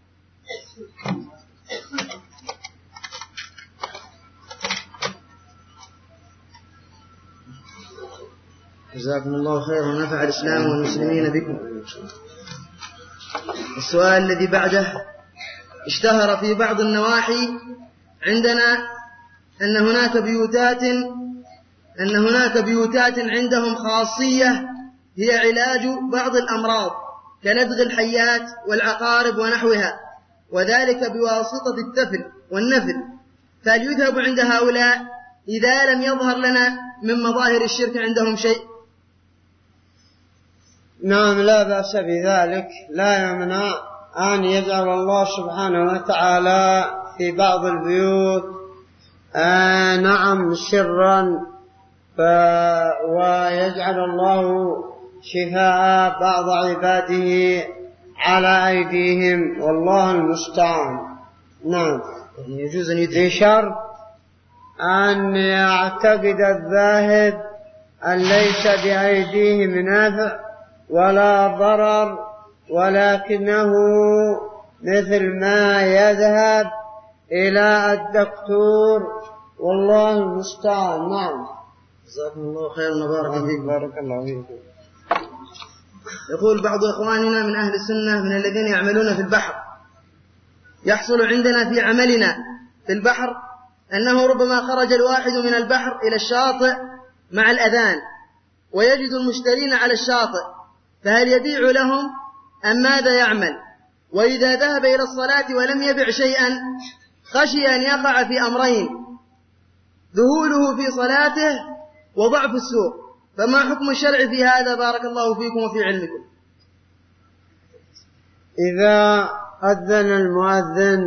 Speaker 6: جزاكم الله خيرا ونفع الإسلام والمسلمين بكم. السؤال الذي بعده: اشتهر في بعض النواحي عندنا أن هناك بيوتات أن هناك بيوتات عندهم خاصية هي علاج بعض الأمراض كلدغ الحيات والعقارب ونحوها، وذلك بواسطة التفل والنفل، فهل يذهب عند هؤلاء إذا لم يظهر لنا من مظاهر الشرك عندهم شيء؟
Speaker 4: نعم، لا بأس بذلك، لا يمنع أن يجعل الله سبحانه وتعالى في بعض البيوت آه نعم سرا، ويجعل الله شفاء بعض عباده على أيديهم، والله المستعان. نعم،
Speaker 6: يجوز أن يدعي
Speaker 4: بشرط أن يعتقد الذاهب أن ليس بأيديه منافع ولا ضرر، ولكنه مثل ما يذهب إلى الدكتور، والله المستعان. نعم،
Speaker 6: جزاكم الله خيرا وبارك فيكم.
Speaker 4: بارك الله فيكم.
Speaker 6: يقول بعض إخواننا من أهل السنة من الذين يعملون في البحر: يحصل عندنا في عملنا في البحر أنه ربما خرج الواحد من البحر إلى الشاطئ مع الأذان ويجد المشترين على الشاطئ، فهل يبيع لهم أم ماذا يعمل؟ وإذا ذهب إلى الصلاة ولم يبع شيئا خشي أن يقع في أمرين: ذهوله في صلاته وضعف السوق، فما حكم الشرع في هذا بارك الله فيكم وفي علمكم؟
Speaker 4: إذا أذن المؤذن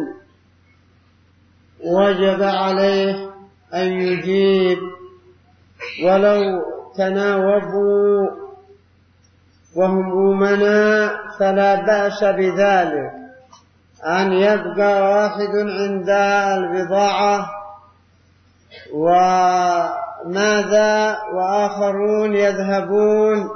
Speaker 4: وجب عليه أن يجيب، ولو تناوبوا وهم أمناء فلا بأس بذلك. أن يبقى واحد عند البضاعة وماذا وآخرون يذهبون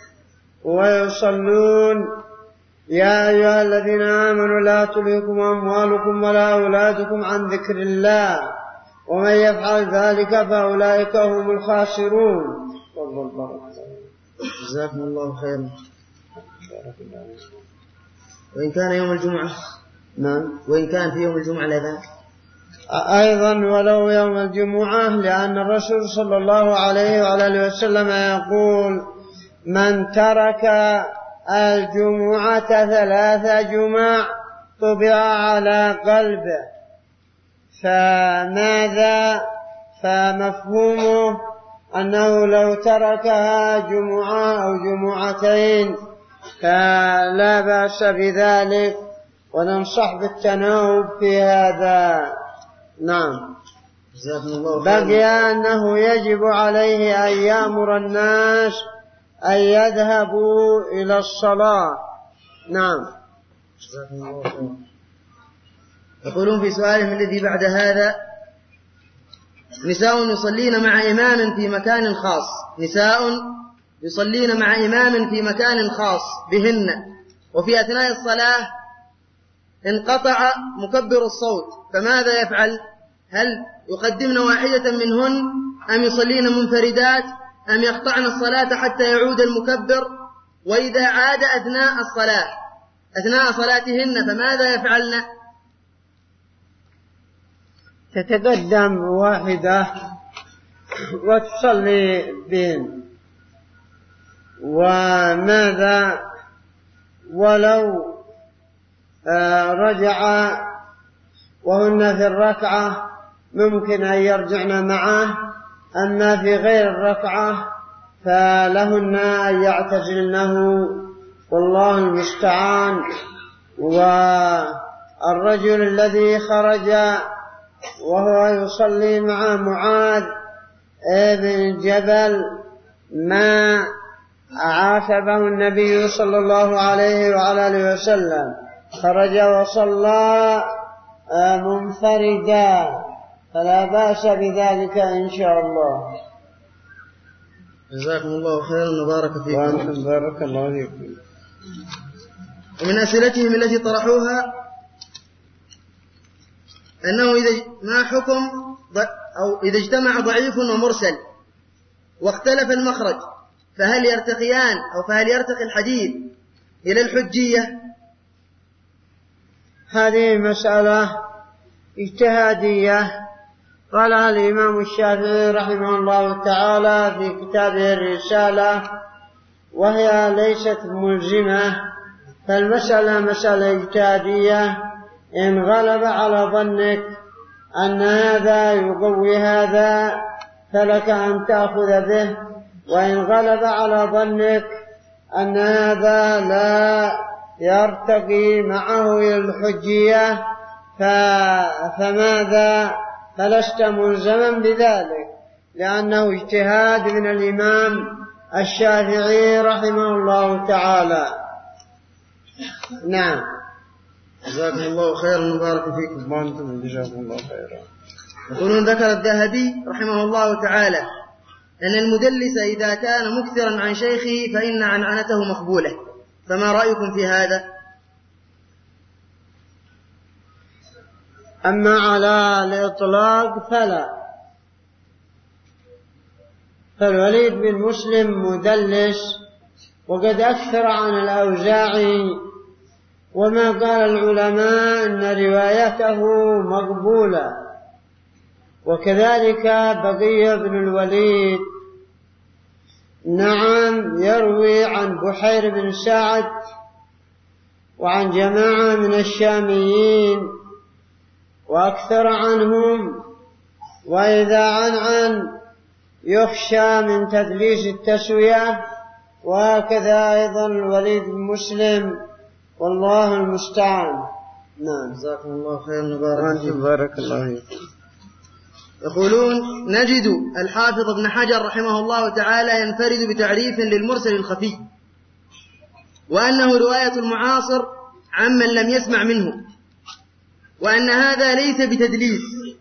Speaker 4: ويصلون. يا أيها الذين آمنوا لا تلهكم أموالكم ولا أولادكم عن ذكر الله ومن يفعل ذلك فأولئك هم الخاسرون.
Speaker 6: جزاكم الله خيرا. وإن كان يوم الجمعة؟
Speaker 4: نعم،
Speaker 6: وإن كان في يوم الجمعة الأذان
Speaker 4: أيضا ولو يوم الجمعة، لأن الرسول صلى الله عليه وعلى آله وسلم يقول: من ترك الجمعة ثلاث جمع طبع على قلبه. فماذا؟ فمفهومه أنه لو تركها جمعة أو جمعتين فلا بأس بذلك، وننصح بالتناوب في هذا. نعم، بقي أنه يجب عليه أن يأمر الناس أن يذهبوا إلى الصلاة. نعم،
Speaker 6: يقولون في سؤالهم الذي بعد هذا: نساء يصلين مع إمام في مكان خاص نساء يصلين مع إمام في مكان خاص بهن، وفي أثناء الصلاة انقطع مكبر الصوت، فماذا يفعل؟ هل يقدمن واحدة منهن أم يصلين منفردات أم يقطعن الصلاة حتى يعود المكبر؟ وإذا عاد أثناء الصلاة
Speaker 5: أثناء صلاتهن فماذا يفعلن؟
Speaker 4: تتقدم واحدة وتصلي بهم. وماذا ولو رجع وهن في الركعة ممكن أن يرجعن معه، أما في غير الركعة فلهن أن يعتزلنه، والله المستعان. والرجل الذي خرج وهو يصلي مع معاذ بن جبل ما عاتبه النبي صلى الله عليه وعلى آله وسلم، خرج وصلى منفردا، فلا بأس بذلك إن شاء الله.
Speaker 5: جزاكم الله خيرا وبارك فيكم.
Speaker 4: وأنتم بارك الله فيكم.
Speaker 5: ومن أسئلتهم التي طرحوها أنه إذا ما حكم أو إذا اجتمع ضعيف ومرسل واختلف المخرج فهل يرتقيان أو فهل يرتقي الحديث إلى الحجية؟
Speaker 4: هذه مسألة اجتهادية قالها الإمام الشافعي رحمه الله تعالى في كتابه الرسالة، وهي ليست ملزمة، فالمسألة مسألة اجتهادية. إن غلب على ظنك أن هذا يقوي هذا فلك أن تأخذ به، وإن غلب على ظنك أن هذا لا يرتقي معه إلى الحجية فماذا؟ فلست ملزما بذلك، لأنه اجتهاد من الإمام الشافعي رحمه الله تعالى. نعم.
Speaker 5: جزاكم الله خيرا وبارك فيكم.
Speaker 4: وأنتم جزاكم الله خيرا.
Speaker 5: يقولون ذكر الذهبي رحمه الله تعالى أن المدلس إذا كان مكثرا عن شيخه فإن عنعنته مقبولة، فما رأيكم في هذا؟
Speaker 4: أما على الإطلاق فلا، فالوليد بن مسلم مدلس وقد أكثر عن الأوزاعي، وما قال العلماء أن روايته مقبولة. وكذلك بقية بن الوليد نعم يروي عن بحير بن سعد وعن جماعة من الشاميين وأكثر عنهم، وإذا عن عن يخشى من تدليس التسوية، وهكذا أيضا الوليد بن مسلم، والله المستعان. نعم.
Speaker 5: جزاكم الله خيرا وبارك فيكم.
Speaker 4: بارك الله فيكم.
Speaker 5: يقولون نجد الحافظ ابن حجر رحمه الله تعالى ينفرد بتعريف للمرسل الخفي، وأنه رواية المعاصر عمن لم يسمع منه، وأن هذا ليس بتدليس،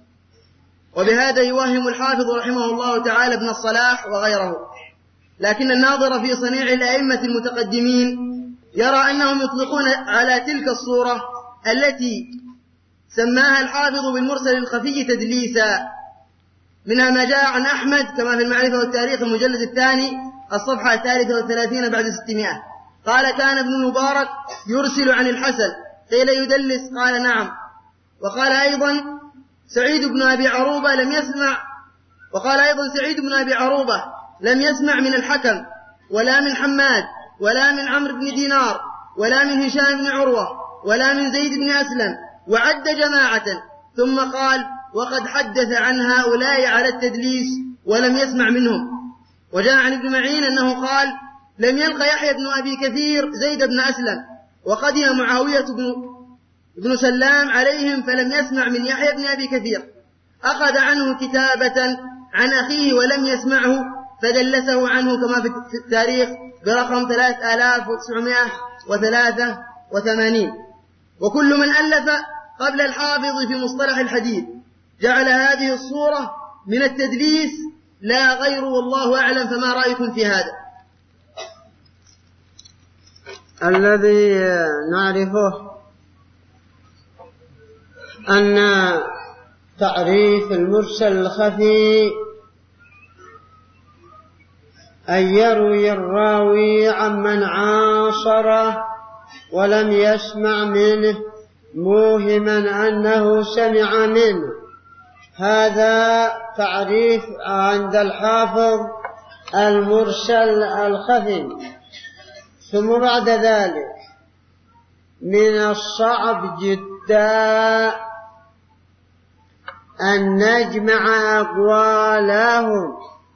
Speaker 5: وبهذا يوهم الحافظ رحمه الله تعالى ابن الصلاح وغيره. لكن الناظر في صنيع الأئمة المتقدمين يرى أنهم يطلقون على تلك الصورة التي سماها الحافظ بالمرسل الخفي تدليسا، منها ما جاء عن أحمد كما في المعرفة والتاريخ المجلد الثاني الصفحة الثالثة والثلاثين بعد ستمائة، قال كان ابن المبارك يرسل عن الحسن، قيل يدلس، قال نعم. وقال أيضا سعيد بن أبي عروبة لم يسمع وقال أيضا سعيد بن أبي عروبة لم يسمع من الحكم ولا من حماد ولا من عمرو بن دينار ولا من هشام بن عروة ولا من زيد بن أسلم، وعد جماعة، ثم قال وقد حدث عن هؤلاء على التدليس ولم يسمع منهم. وجاء عن ابن معين أنه قال لم يلق يحيى بن أبي كثير زيد بن أسلم، وقدم معاوية بن ابن سلام عليهم فلم يسمع من يحيى بن أبي كثير، أخذ عنه كتابة عن أخيه ولم يسمعه فدلسه عنه كما في التاريخ برقم ثلاثة آلاف وتسعمائة وثلاثة وثمانين. وكل من ألف قبل الحافظ في مصطلح الحديث جعل هذه الصورة من التدليس لا غير، والله أعلم. فما رأيكم في هذا؟
Speaker 4: الذي نعرفه أن تعريف المرسل الخفي أن يروي الراوي عمن عاصره ولم يسمع منه موهما أنه سمع منه. هذا تعريف عند الحافظ المرسل الخفي. ثم بعد ذلك من الصعب جدا أن نجمع أقوالهم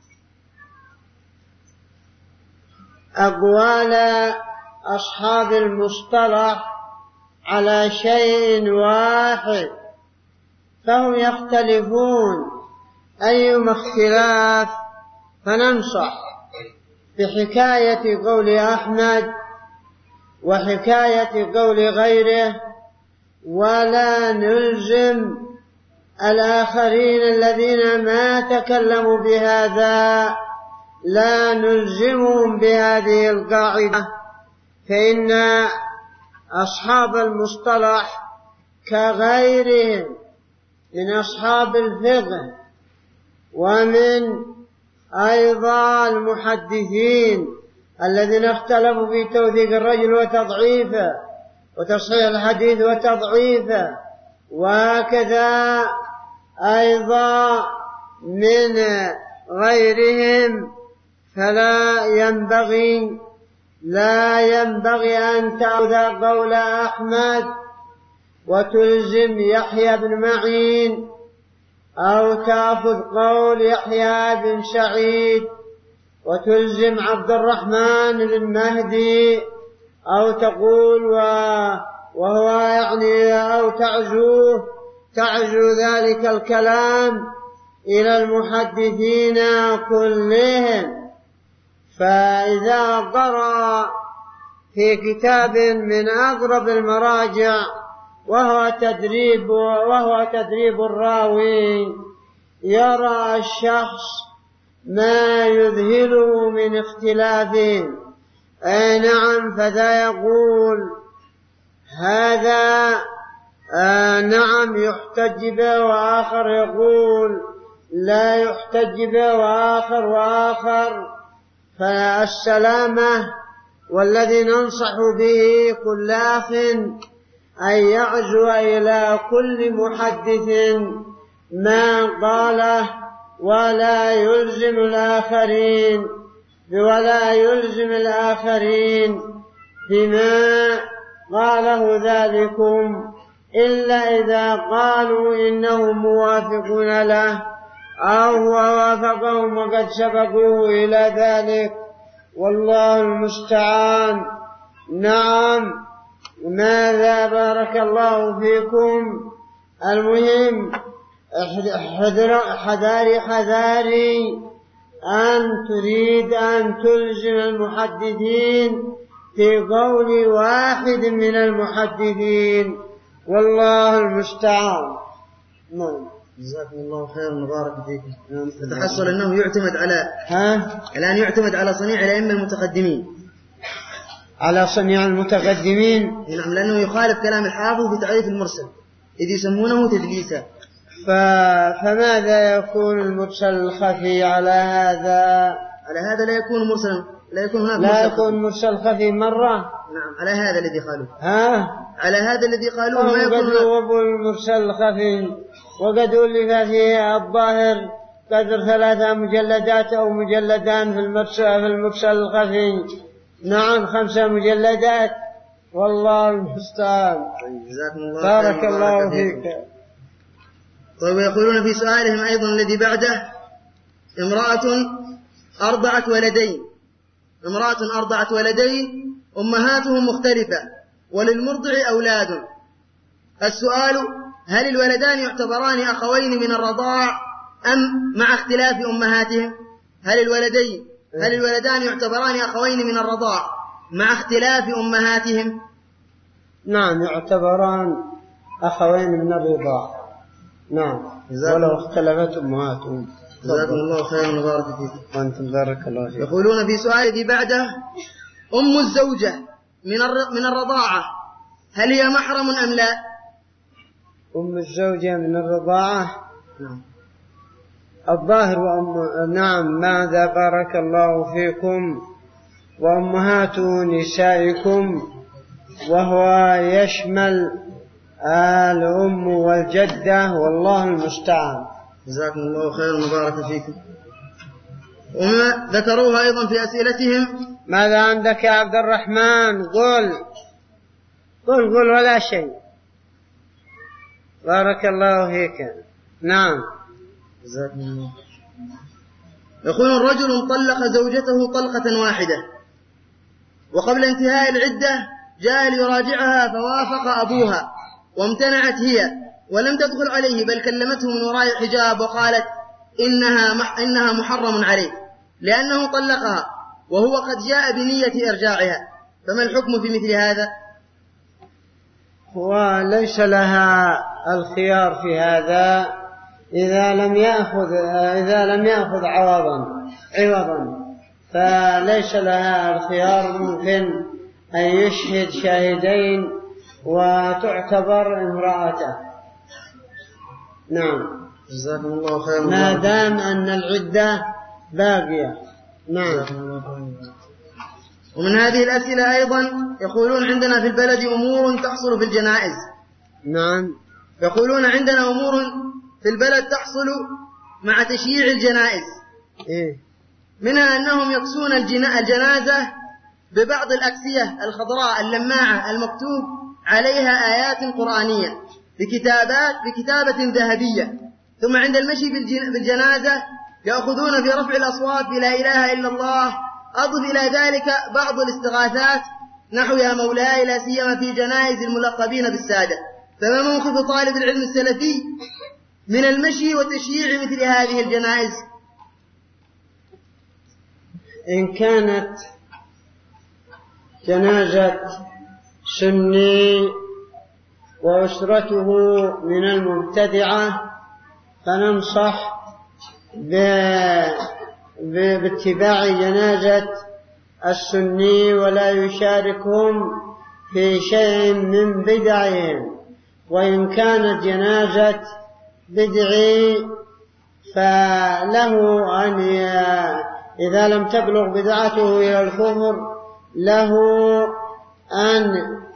Speaker 4: أقوال أصحاب المصطلح على شيء واحد، فهم يختلفون أيما اختلاف، فننصح بحكاية قول أحمد وحكاية قول غيره، ولا نلزم الآخرين الذين ما تكلموا بهذا، لا نلزمهم بهذه القاعدة، فإن أصحاب المصطلح كغيرهم من أصحاب الفقه ومن أيضا المحدثين الذين اختلفوا في توثيق الرجل وتضعيفه وتصحيح الحديث وتضعيفه، وهكذا أيضا من غيرهم، فلا ينبغي لا ينبغي أن تأخذ قول أحمد وتلزم يحيى بن معين، أو تأخذ قول يحيى بن سعيد وتلزم عبد الرحمن بن مهدي، أو تقول وهو يعني أو تعزوه تعزو ذلك الكلام إلى المحدثين كلهم. فإذا قرأ في كتاب من أقرب المراجع وهو تدريب وهو تدريب الراوي، يرى الشخص ما يذهله من اختلافهم، أي نعم، فذا يقول هذا آه نعم يحتج به، وآخر يقول لا يحتج به، وآخر وآخر. فالسلامة والذي ننصح به كل أخ أن يعزو إلى كل محدث ما قاله، ولا يلزم الآخرين ولا يلزم الآخرين بما قاله ذلكم، إلا إذا قالوا إنهم موافقون له أو هو وافقهم وقد سبقوه إلى ذلك، والله المستعان. نعم، ماذا بارك الله فيكم. المهم حذاري حذاري أن تريد أن تلزم المحدثين في قول واحد من المحدثين، والله المستعان. نعم،
Speaker 6: جزاكم الله خيرا وبارك فيكم. تتحصل أنه يعتمد على
Speaker 4: ها
Speaker 6: الآن يعتمد على صنيع الأئمة المتقدمين،
Speaker 4: على صنيع المتقدمين.
Speaker 6: نعم، لأنه يخالف كلام الحافظ في تعريف المرسل إذ يسمونه تدليسا.
Speaker 4: ف... فماذا يكون المرسل الخفي على هذا؟
Speaker 6: على هذا لا يكون مرسلا، لا يكون هناك
Speaker 4: لا
Speaker 6: مرسل
Speaker 4: يكون مرسل خفي مرة.
Speaker 6: نعم، على هذا الذي قالوه.
Speaker 4: ها
Speaker 6: على هذا الذي قالوه ما يكون
Speaker 4: هناك المرسل الخفي، وقد ألف فيه الظاهر قدر ثلاثة مجلدات أو مجلدان في المرسل في المرسل الخفي. نعم، خمسة مجلدات، والله المستعان.
Speaker 6: جزاكم الله
Speaker 4: بارك الله فيك.
Speaker 6: طيب، ويقولون في سؤالهم أيضا الذي بعده: امرأة أرضعت ولدين امرأة أرضعت ولدين أمهاتهم مختلفة وللمرضع أولاد. السؤال: هل الولدان يعتبران أخوين من الرضاع أم مع اختلاف أمهاتهم؟ هل الولدين هل الولدان يعتبران أخوين من الرضاع مع اختلاف أمهاتهم؟
Speaker 4: نعم، يعتبران أخوين من الرضاع، نعم، ولو اختلفت أمهاتهم.
Speaker 6: جزاكم الله خيرا وبارك فيكم.
Speaker 4: وأنتم بارك الله فيكم.
Speaker 6: يقولون في سؤالي بعده: أم الزوجة من من الرضاعة هل هي محرم أم لا؟
Speaker 4: أم الزوجة من الرضاعة،
Speaker 6: نعم،
Speaker 4: الظاهر وأم... نعم، ماذا بارك الله فيكم. وأمهات نسائكم وهو يشمل الأم والجدة، والله المستعان.
Speaker 6: جزاكم الله خيرا وبارك فيكم. وما ذكروها أيضا في أسئلتهم.
Speaker 4: ماذا عندك يا عبد الرحمن؟ قل قل قل ولا شيء. بارك الله فيك. نعم.
Speaker 6: جزاكم الله. يقول رجل طلق زوجته طلقة واحدة، وقبل انتهاء العدة جاء ليراجعها فوافق أبوها وامتنعت هي ولم تدخل عليه، بل كلمته من وراء الحجاب وقالت إنها إنها محرم عليه لأنه طلقها وهو قد جاء بنية إرجاعها، فما الحكم في مثل هذا؟
Speaker 4: وليس لها الخيار في هذا إذا لم يأخذ إذا لم يأخذ عوضا عوضا فليس لها الخيار. ممكن أن يشهد شاهدين وتعتبر امرأته. نعم.
Speaker 6: جزاكم الله خيرا.
Speaker 4: ما دام أن العدة باقية. نعم.
Speaker 6: ومن هذه الأسئلة أيضا يقولون عندنا في البلد أمور تحصل في الجنائز.
Speaker 4: نعم.
Speaker 6: يقولون عندنا أمور في البلد تحصل مع تشييع الجنائز.
Speaker 4: إيه؟
Speaker 6: منها أنهم يقصون الجنازة ببعض الأكسية الخضراء اللماعة المكتوب عليها آيات قرآنية بكتابات بكتابة ذهبية، ثم عند المشي بالجنازة يأخذون في رفع الأصوات بلا إله إلا الله. أضف إلى ذلك بعض الاستغاثات نحو يا مولاي، لا سيما في جنائز الملقبين بالسادة. فما موقف طالب العلم السلفي من المشي وتشييع مثل هذه الجنائز؟
Speaker 4: إن كانت جنازة سني وأسرته من المبتدعة فننصح باتباع جنازة السني ولا يشاركهم في شيء من بدعهم. وإن كانت جنازة بدعي فله أن إذا لم تبلغ بدعته إلى الكفر له أن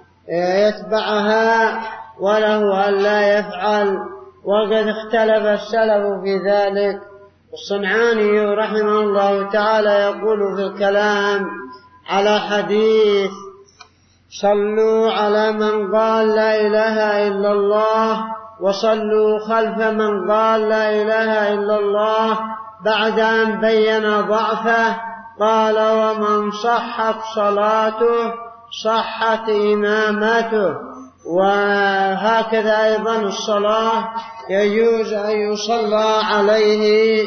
Speaker 4: يتبعها وله أن لا يفعل. وقد اختلف السلف في ذلك. الصنعاني رحمه الله تعالى يقول في الكلام على حديث صلوا على من قال لا إله إلا الله وصلوا خلف من قال لا إله إلا الله، بعد أن بين ضعفه قال ومن صحت صلاته صحت إمامته. وهكذا أيضا الصلاة يجوز أن يصلى عليه.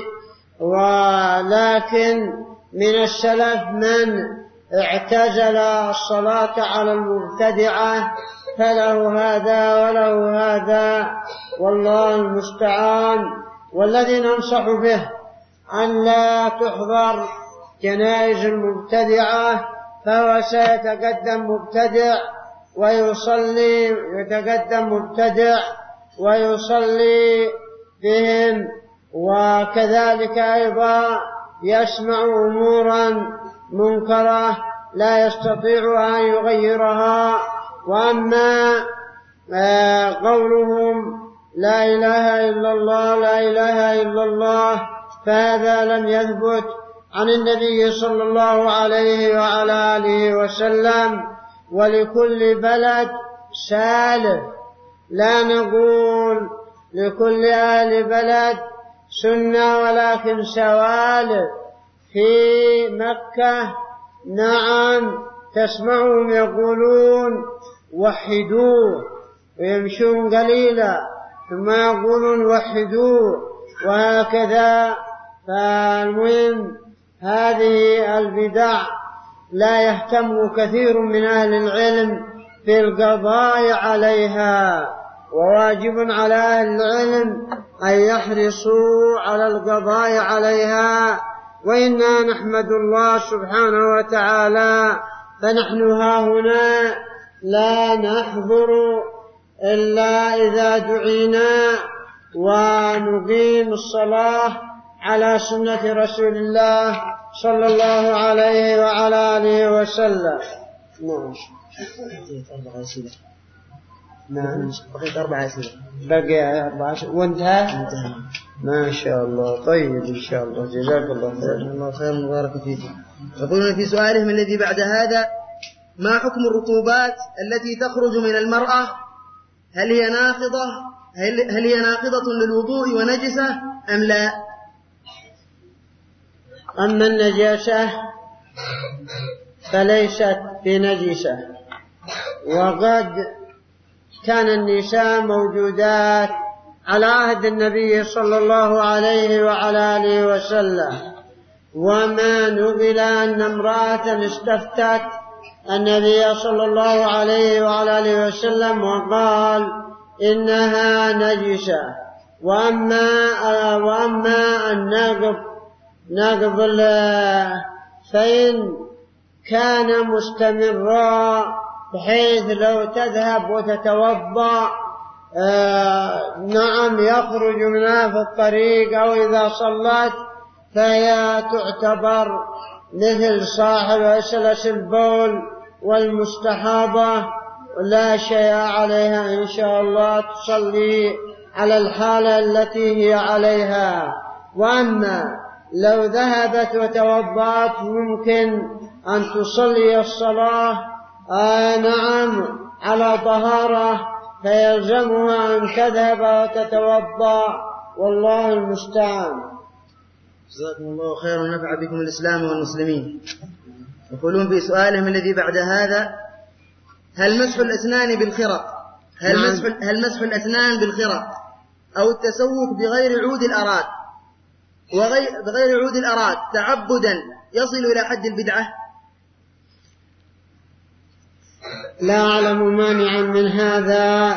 Speaker 4: ولكن من السلف من اعتزل الصلاة على المبتدعة فله هذا وله هذا، والله المستعان. والذي ننصح به أن لا تحضر جنائز المبتدعة، فهو سيتقدم مبتدع ويصلي يتقدم مبتدع ويصلي بهم، وكذلك أيضا يسمع أمورا منكرة لا يستطيع أن يغيرها. وأما قولهم لا إله إلا الله لا إله إلا الله فهذا لم يثبت عن النبي صلى الله عليه وعلى آله وسلم. ولكل بلد سالف، لا نقول لكل أهل بلد سنة ولكن سوالف. في مكة نعم تسمعهم يقولون وحدوه ويمشون قليلا ثم يقولون وحدوه، وهكذا. فالمهم هذه البدع لا يهتم كثير من أهل العلم في القضاء عليها، وواجب على أهل العلم أن يحرصوا على القضاء عليها. وإنا نحمد الله سبحانه وتعالى فنحن هاهنا لا نحضر إلا إذا دعينا، ونقيم الصلاة على سنة رسول الله صلى الله عليه وعلى آله وسلم.
Speaker 6: أربع أسئلة. نعم بقيت أربع أسئلة.
Speaker 4: بقي أربع أسئلة وانتهى؟
Speaker 6: انتهى.
Speaker 4: ما شاء الله. طيب إن شاء الله. جزاك الله خير.
Speaker 6: الله خير مبارك فيكم. يقولون في سؤالهم الذي بعد هذا: ما حكم الرطوبات التي تخرج من المرأة؟ هل هي ناقضة هل, هل هي ناقضة للوضوء ونجسة أم لا؟
Speaker 4: أما النجاسة فليست بنجسة، وقد كان النساء موجودات على عهد النبي صلى الله عليه وعلى آله وسلم، وما نقل أن امرأة استفتت النبي صلى الله عليه وعلى آله وسلم وقال إنها نجسة. وأما وأما الناقض ناقض فإن كان مستمرا بحيث لو تذهب وتتوضأ آه نعم يخرج منها في الطريق أو إذا صلت، فهي تعتبر مثل صاحب وسلس البول والمستحاضة، لا شيء عليها إن شاء الله، تصلي على الحالة التي هي عليها. وأما لو ذهبت وتوضأت ممكن أن تصلي الصلاة آه نعم على طهارة، فيلزمها أن تذهب وتتوضأ، والله المستعان.
Speaker 6: جزاكم الله خيرا ونفع بكم الإسلام والمسلمين. يقولون في سؤالهم الذي بعد هذا: هل مسح الأسنان بالخرق هل
Speaker 4: نعم.
Speaker 6: مسح هل مسح الأسنان بالخرق أو التسوق بغير عود الأراد وغير بغير عود الأراد تعبدا يصل إلى حد البدعة؟
Speaker 4: لا أعلم مانعا من هذا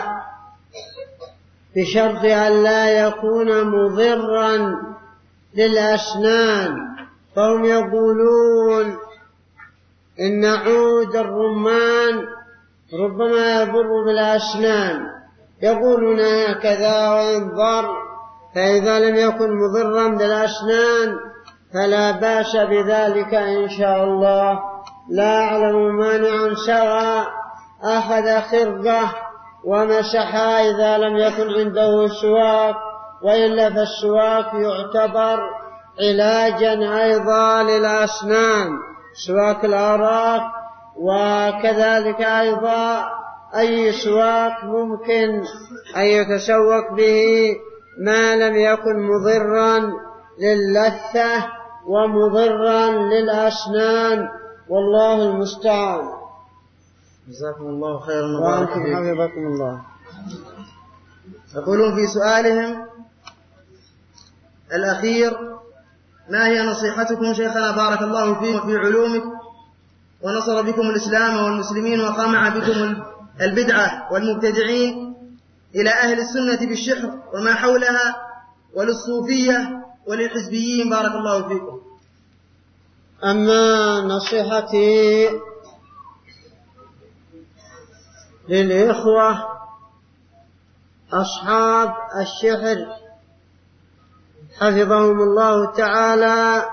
Speaker 4: بشرط أن لا يكون مضرا للأسنان. فهم يقولون إن عود الرمان ربما يضر بالأسنان، يقولون هكذا وينظر، فإذا لم يكن مضرا بالأسنان فلا بأس بذلك إن شاء الله. لا أعلم مانعا سواء أخذ خرقة ومسحها إذا لم يكن عنده سواك، وإلا فالسواك يعتبر علاجا أيضا للأسنان، سواك الأراك، وكذلك أيضا أي سواك ممكن أن يتسوق به ما لم يكن مضرا للثة ومضرا للأسنان، والله المستعان.
Speaker 6: جزاكم الله خيرا
Speaker 4: وأنتم حفظكم الله.
Speaker 6: يقولون في سؤالهم الأخير: ما هي نصيحتكم شيخنا بارك الله فيكم في علومك ونصر بكم الإسلام والمسلمين وقمع بكم البدعة والمبتدعين إلى أهل السنة بالشحر وما حولها وللصوفية وللحزبيين بارك الله فيكم؟
Speaker 4: أما نصيحتي للإخوة أصحاب الشحر حفظهم الله تعالى،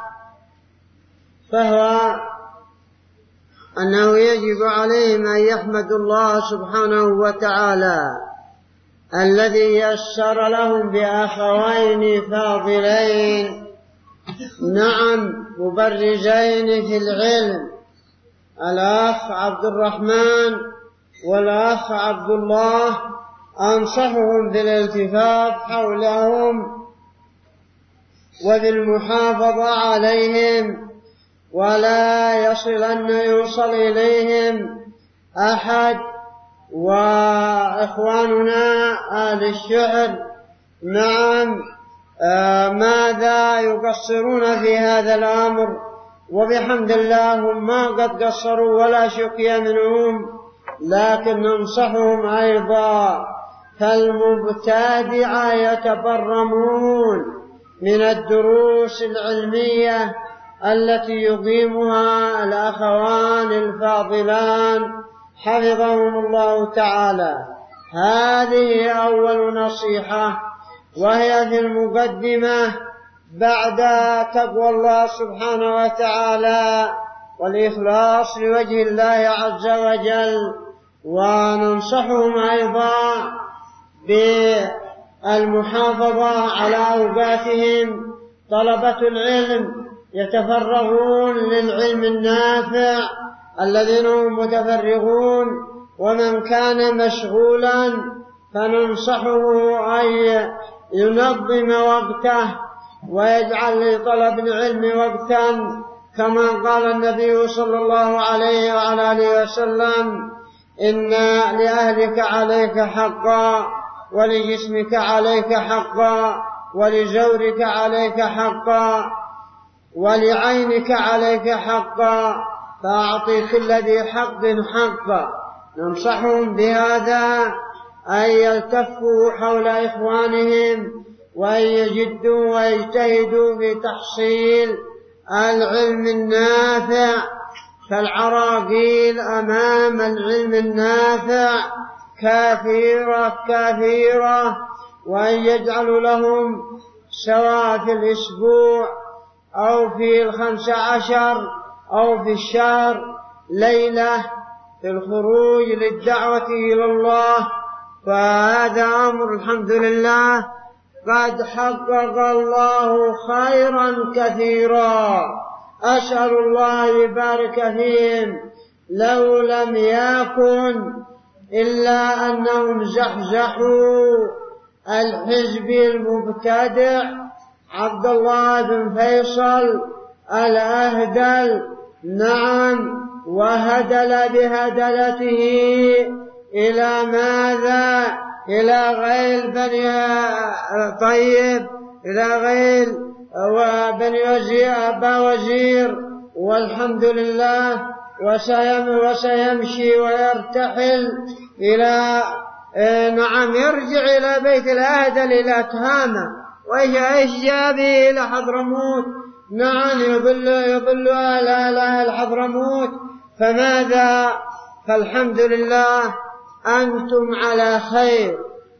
Speaker 4: فهو أنه يجب عليهم أن يحمدوا الله سبحانه وتعالى الذي يسر لهم بأخوين فاضلين نعم مبرزين في العلم، الأخ عبد الرحمن والأخ عبد الله، أنصحهم بالالتفاف حولهم وبالمحافظة عليهم، ولا يصلن يوصل إليهم أحد. وإخواننا أهل الشعر نعم آه ماذا يقصرون في هذا الأمر، وبحمد الله هم ما قد قصروا ولا شكي منهم، لكن ننصحهم أيضا. فالمبتدعة يتبرمون من الدروس العلمية التي يقيمها الأخوان الفاضلان حفظهم الله تعالى. هذه أول نصيحة، وهي في المقدمة بعد تقوى الله سبحانه وتعالى والإخلاص لوجه الله عز وجل. وننصحهم أيضا بالمحافظة على أوقاتهم. طلبة العلم يتفرغون للعلم النافع الذين هم متفرغون، ومن كان مشغولا فننصحه أن ينظم وقته ويجعل لطلب العلم وقتا، كما قال النبي صلى الله عليه وعلى آله وسلم: إن لأهلك عليك حقا، ولجسمك عليك حقا، ولزورك عليك حقا، ولعينك عليك حقا، فأعطي كل ذي حق حقا. ننصحهم بهذا أن يلتفوا حول إخوانهم وأن يجدوا ويجتهدوا في تحصيل العلم النافع، فالعراقيل أمام العلم النافع كثيرة كثيرة، وأن يجعلوا لهم سواء في الأسبوع أو في الخمس عشر أو في الشهر ليلة في الخروج للدعوة إلى الله. فهذا أمر الحمد لله قد حقق الله خيرا كثيرا، أسأل الله يبارك فيهم. لو لم يكن إلا أنهم زحزحوا الحزب المبتدع عبد الله بن فيصل الأهدل، نعم، وهدل بهدلته إلى ماذا؟ إلى غير بني طيب، إلى غير وبني وزير أبا وزير، والحمد لله. وسيمشي ويرتحل إلى نعم يرجع إلى بيت الأهدل إلى تهامة، وإيش جابه إلى حضرموت، نعم يضل يضل أهل أهل حضرموت. فماذا؟ فالحمد لله أنتم على خير،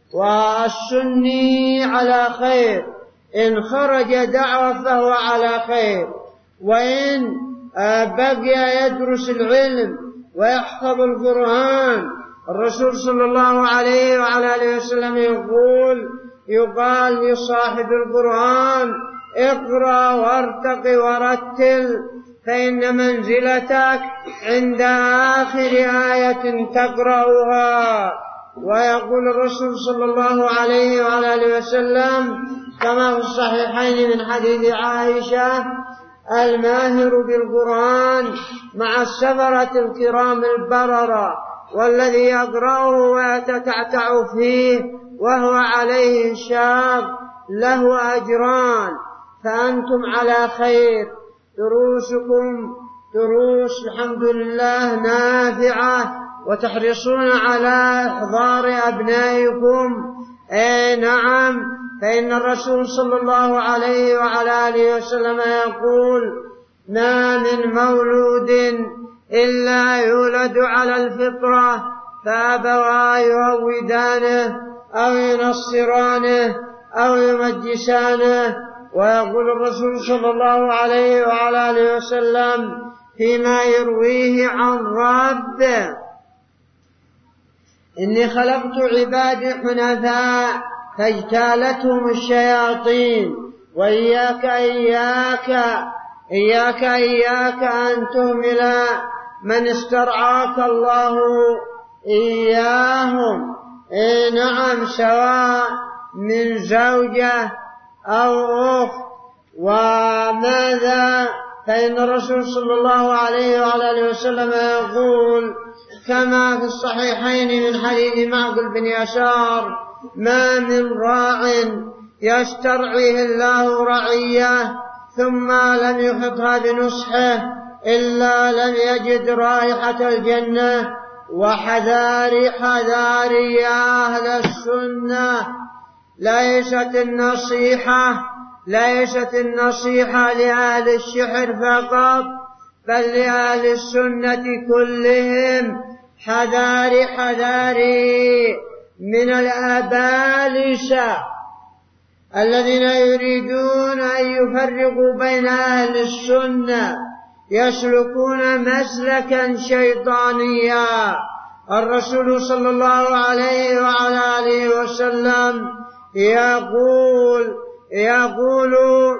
Speaker 4: والسني على خير، إن خرج دعوة فهو على خير، وإن بقي يدرس العلم ويحفظ القرآن. الرسول صلى الله عليه وعلى آله وسلم يقول يقال لصاحب القرآن: اقرأ وارتق ورتل، فإن منزلتك عند آخر آية تقرأها. ويقول الرسول صلى الله عليه وعلى آله وسلم كما في الصحيحين من حديث عائشة: الماهر بالقرآن مع السفرة الكرام البررة، والذي يقرأه ويتتعتع فيه وهو عليه شاق له أجران. فأنتم على خير، دروسكم دروس الحمد لله نافعة، وتحرصون على إحضار أبنائكم. أي نعم، فإن الرسول صلى الله عليه وعلى آله وسلم يقول: ما من مولود إلا يولد على الفطرة، فأبواه يهودانه أو ينصرانه أو يمجسانه. ويقول الرسول صلى الله عليه وعلى آله وسلم فيما يرويه عن ربه: إني خلقت عبادي حنفاء فاجتالتهم الشياطين، وإياك إياك إياك إياك أن تهمل من استرعاك الله إياهم. إيه نعم، سواء من زوجة أو أخت. وماذا؟ فإن الرسول صلى الله عليه وعلى آله وسلم يقول كما في الصحيحين من حديث معقل بن يسار: ما من راع يسترعيه الله رعية ثم لم يحطها بنصحه إلا لم يجد رائحة الجنة. وحذاري حذاري يا أهل السنة، ليست النصيحة ليست النصيحة لأهل الشحر فقط، بل لأهل السنة كلهم. حذاري حذاري من الأبالسة الذين يريدون أن يفرقوا بين أهل السنة، يسلكون مسلكا شيطانيا. الرسول صلى الله عليه وعلى آله وسلم يقول يقول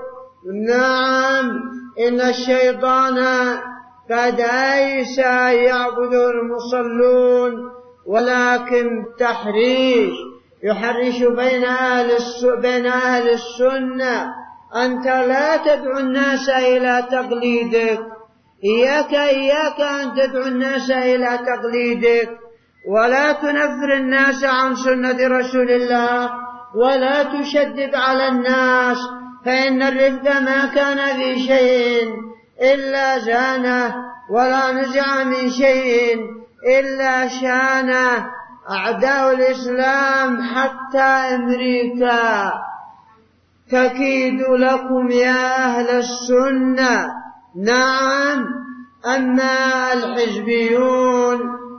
Speaker 4: نعم إن الشيطان قد أيس يعبده المصلون، ولكن تحريش يحرش بين أهل بين أهل السنة. أنت لا تدعو الناس إلى تقليدك، إياك إياك أن تدعو الناس إلى تقليدك، ولا تنفر الناس عن سنة رسول الله، ولا تشدد على الناس، فإن الرفق ما كان في شيء إلا زانه، ولا نزع من شيء إلا شانه. أعداء الإسلام حتى أمريكا تكيد لكم يا أهل السنة. نعم، أما الحزبيون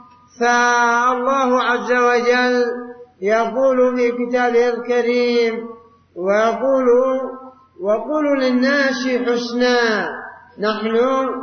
Speaker 4: فالله عز وجل يقول في كتابه الكريم ويقول وقولوا للناس حسنا. نحن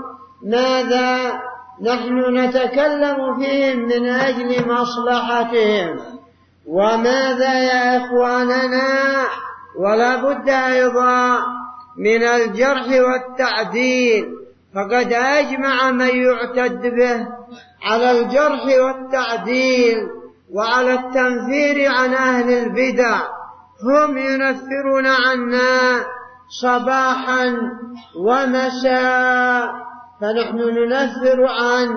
Speaker 4: ماذا نحن نتكلم فيهم من أجل مصلحتهم. وماذا يا إخواننا؟ ولا بد أيضا من الجرح والتعديل، فقد أجمع من يعتد به على الجرح والتعديل وعلى التنفير عن أهل البدع. هم ينفرون عنا صباحا ومساء، فنحن ننفر عن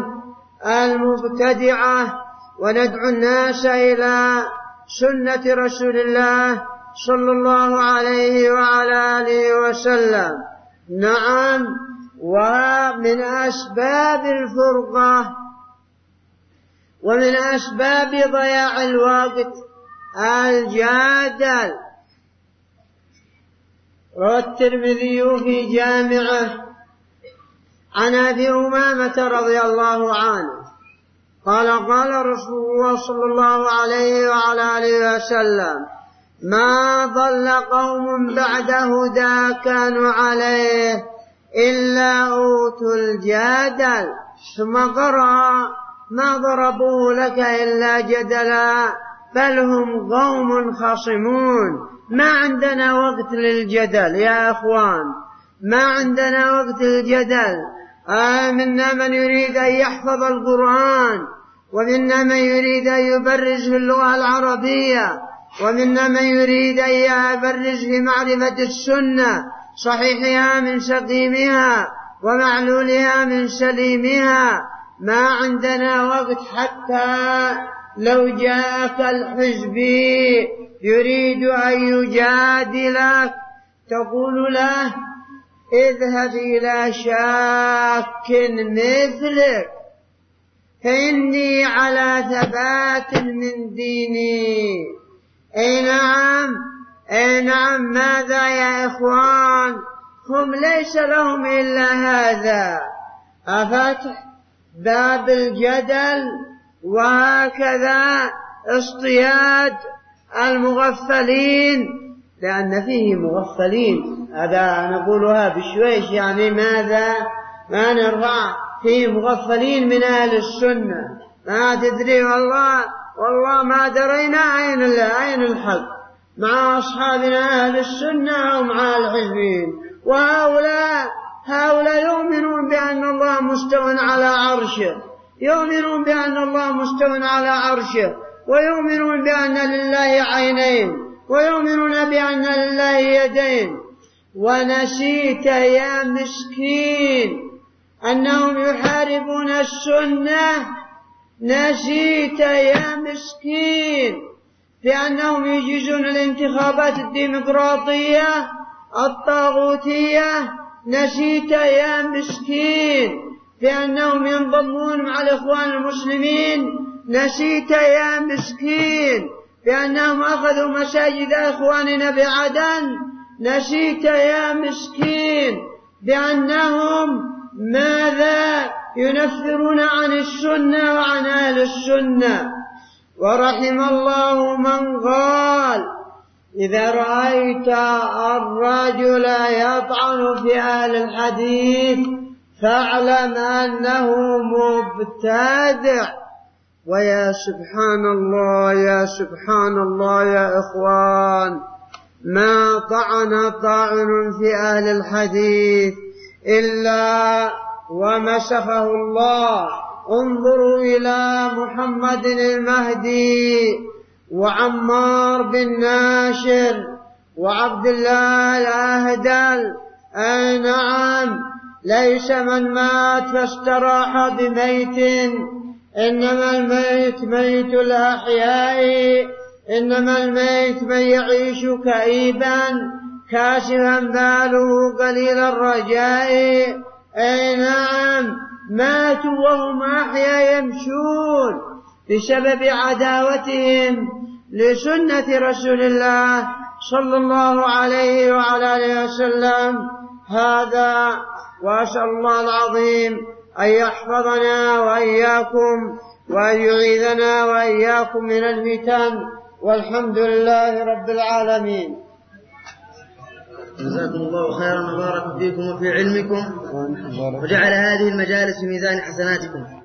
Speaker 4: المبتدعة وندعو الناس إلى سنة رسول الله صلى الله عليه وعلى آله وسلم. نعم، ومن أسباب الفرقة ومن أسباب ضياع الوقت الجادل. روى الترمذي في جامعه عن أبي أمامة رضي الله عنه قال قال رسول الله صلى الله عليه وعلى آله وسلم: ما ضل قوم بعد هدى كانوا عليه إلا أوتوا الجدل. ثم قرأ: ما ضربوا لك إلا جدلا بل هم قوم خصمون. ما عندنا وقت للجدل يا أخوان، ما عندنا وقت للجدل. آه منا من يريد أن يحفظ القرآن، ومنا من يريد أن يبرز في اللغة العربية، ومنا من يريد أن يبرز في معرفة السنة، صحيحها من سقيمها ومعلولها من سليمها. ما عندنا وقت. حتى لو جاءك الحزبي يريد أن يجادلك تقول له: اذهب إلى شاك مثلك فإني على ثبات من ديني. أي نعم، أي نعم. ماذا يا إخوان؟ هم ليس لهم إلا هذا، أفتح باب الجدل، وهكذا اصطياد المغفلين، لأن فيه مغفلين. هذا نقولها بشويش، يعني ماذا ما نرفع فيه مغفلين من أهل السنة. ما تدري والله والله ما درينا أين أين الحق مع أصحابنا أهل السنة ومع الحزبين. وهؤلاء هؤلاء يؤمنون بأن الله مستوى على عرشه، يؤمنون بأن الله مستوى على عرشه، ويؤمنون بأن لله عينين، ويؤمنون بأن لله يدين. ونسيت يا مسكين أنهم يحاربون السنة، نسيت يا مسكين بأنهم يجيزون الانتخابات الديمقراطية الطاغوتية، نسيت يا مسكين بأنهم ينضمون مع الإخوان المسلمين، نسيت يا مسكين بأنهم أخذوا مساجد إخواننا بعدن، نسيت يا مسكين بأنهم ماذا ينفرون عن السنة وعن أهل السنة. ورحم الله من قال: إذا رأيت الرجل يطعن في أهل الحديث فاعلم أنه مبتدع. ويا سبحان الله يا سبحان الله يا إخوان، ما طعن طاعن في أهل الحديث إلا ومسخه الله. انظروا إلى محمد المهدي وعمار بن ناشر وعبد الله الأهدل. أي نعم، ليس من مات فاستراح بميت، إنما الميت ميت الأحياء، إنما الميت من يعيش كئيبا كاسبا باله قليل الرجاء. أي نعم، ماتوا وهم أحياء يمشون بسبب عداوتهم لسنة رسول الله صلى الله عليه وعلى آله وسلم. هذا، وأسأل الله العظيم أن يحفظنا وإياكم وأن يعيذنا وإياكم من الفتن، والحمد لله رب العالمين.
Speaker 6: جزاكم الله خيرا وبارك فيكم وفي علمكم، وجعل هذه المجالس في ميزان حسناتكم.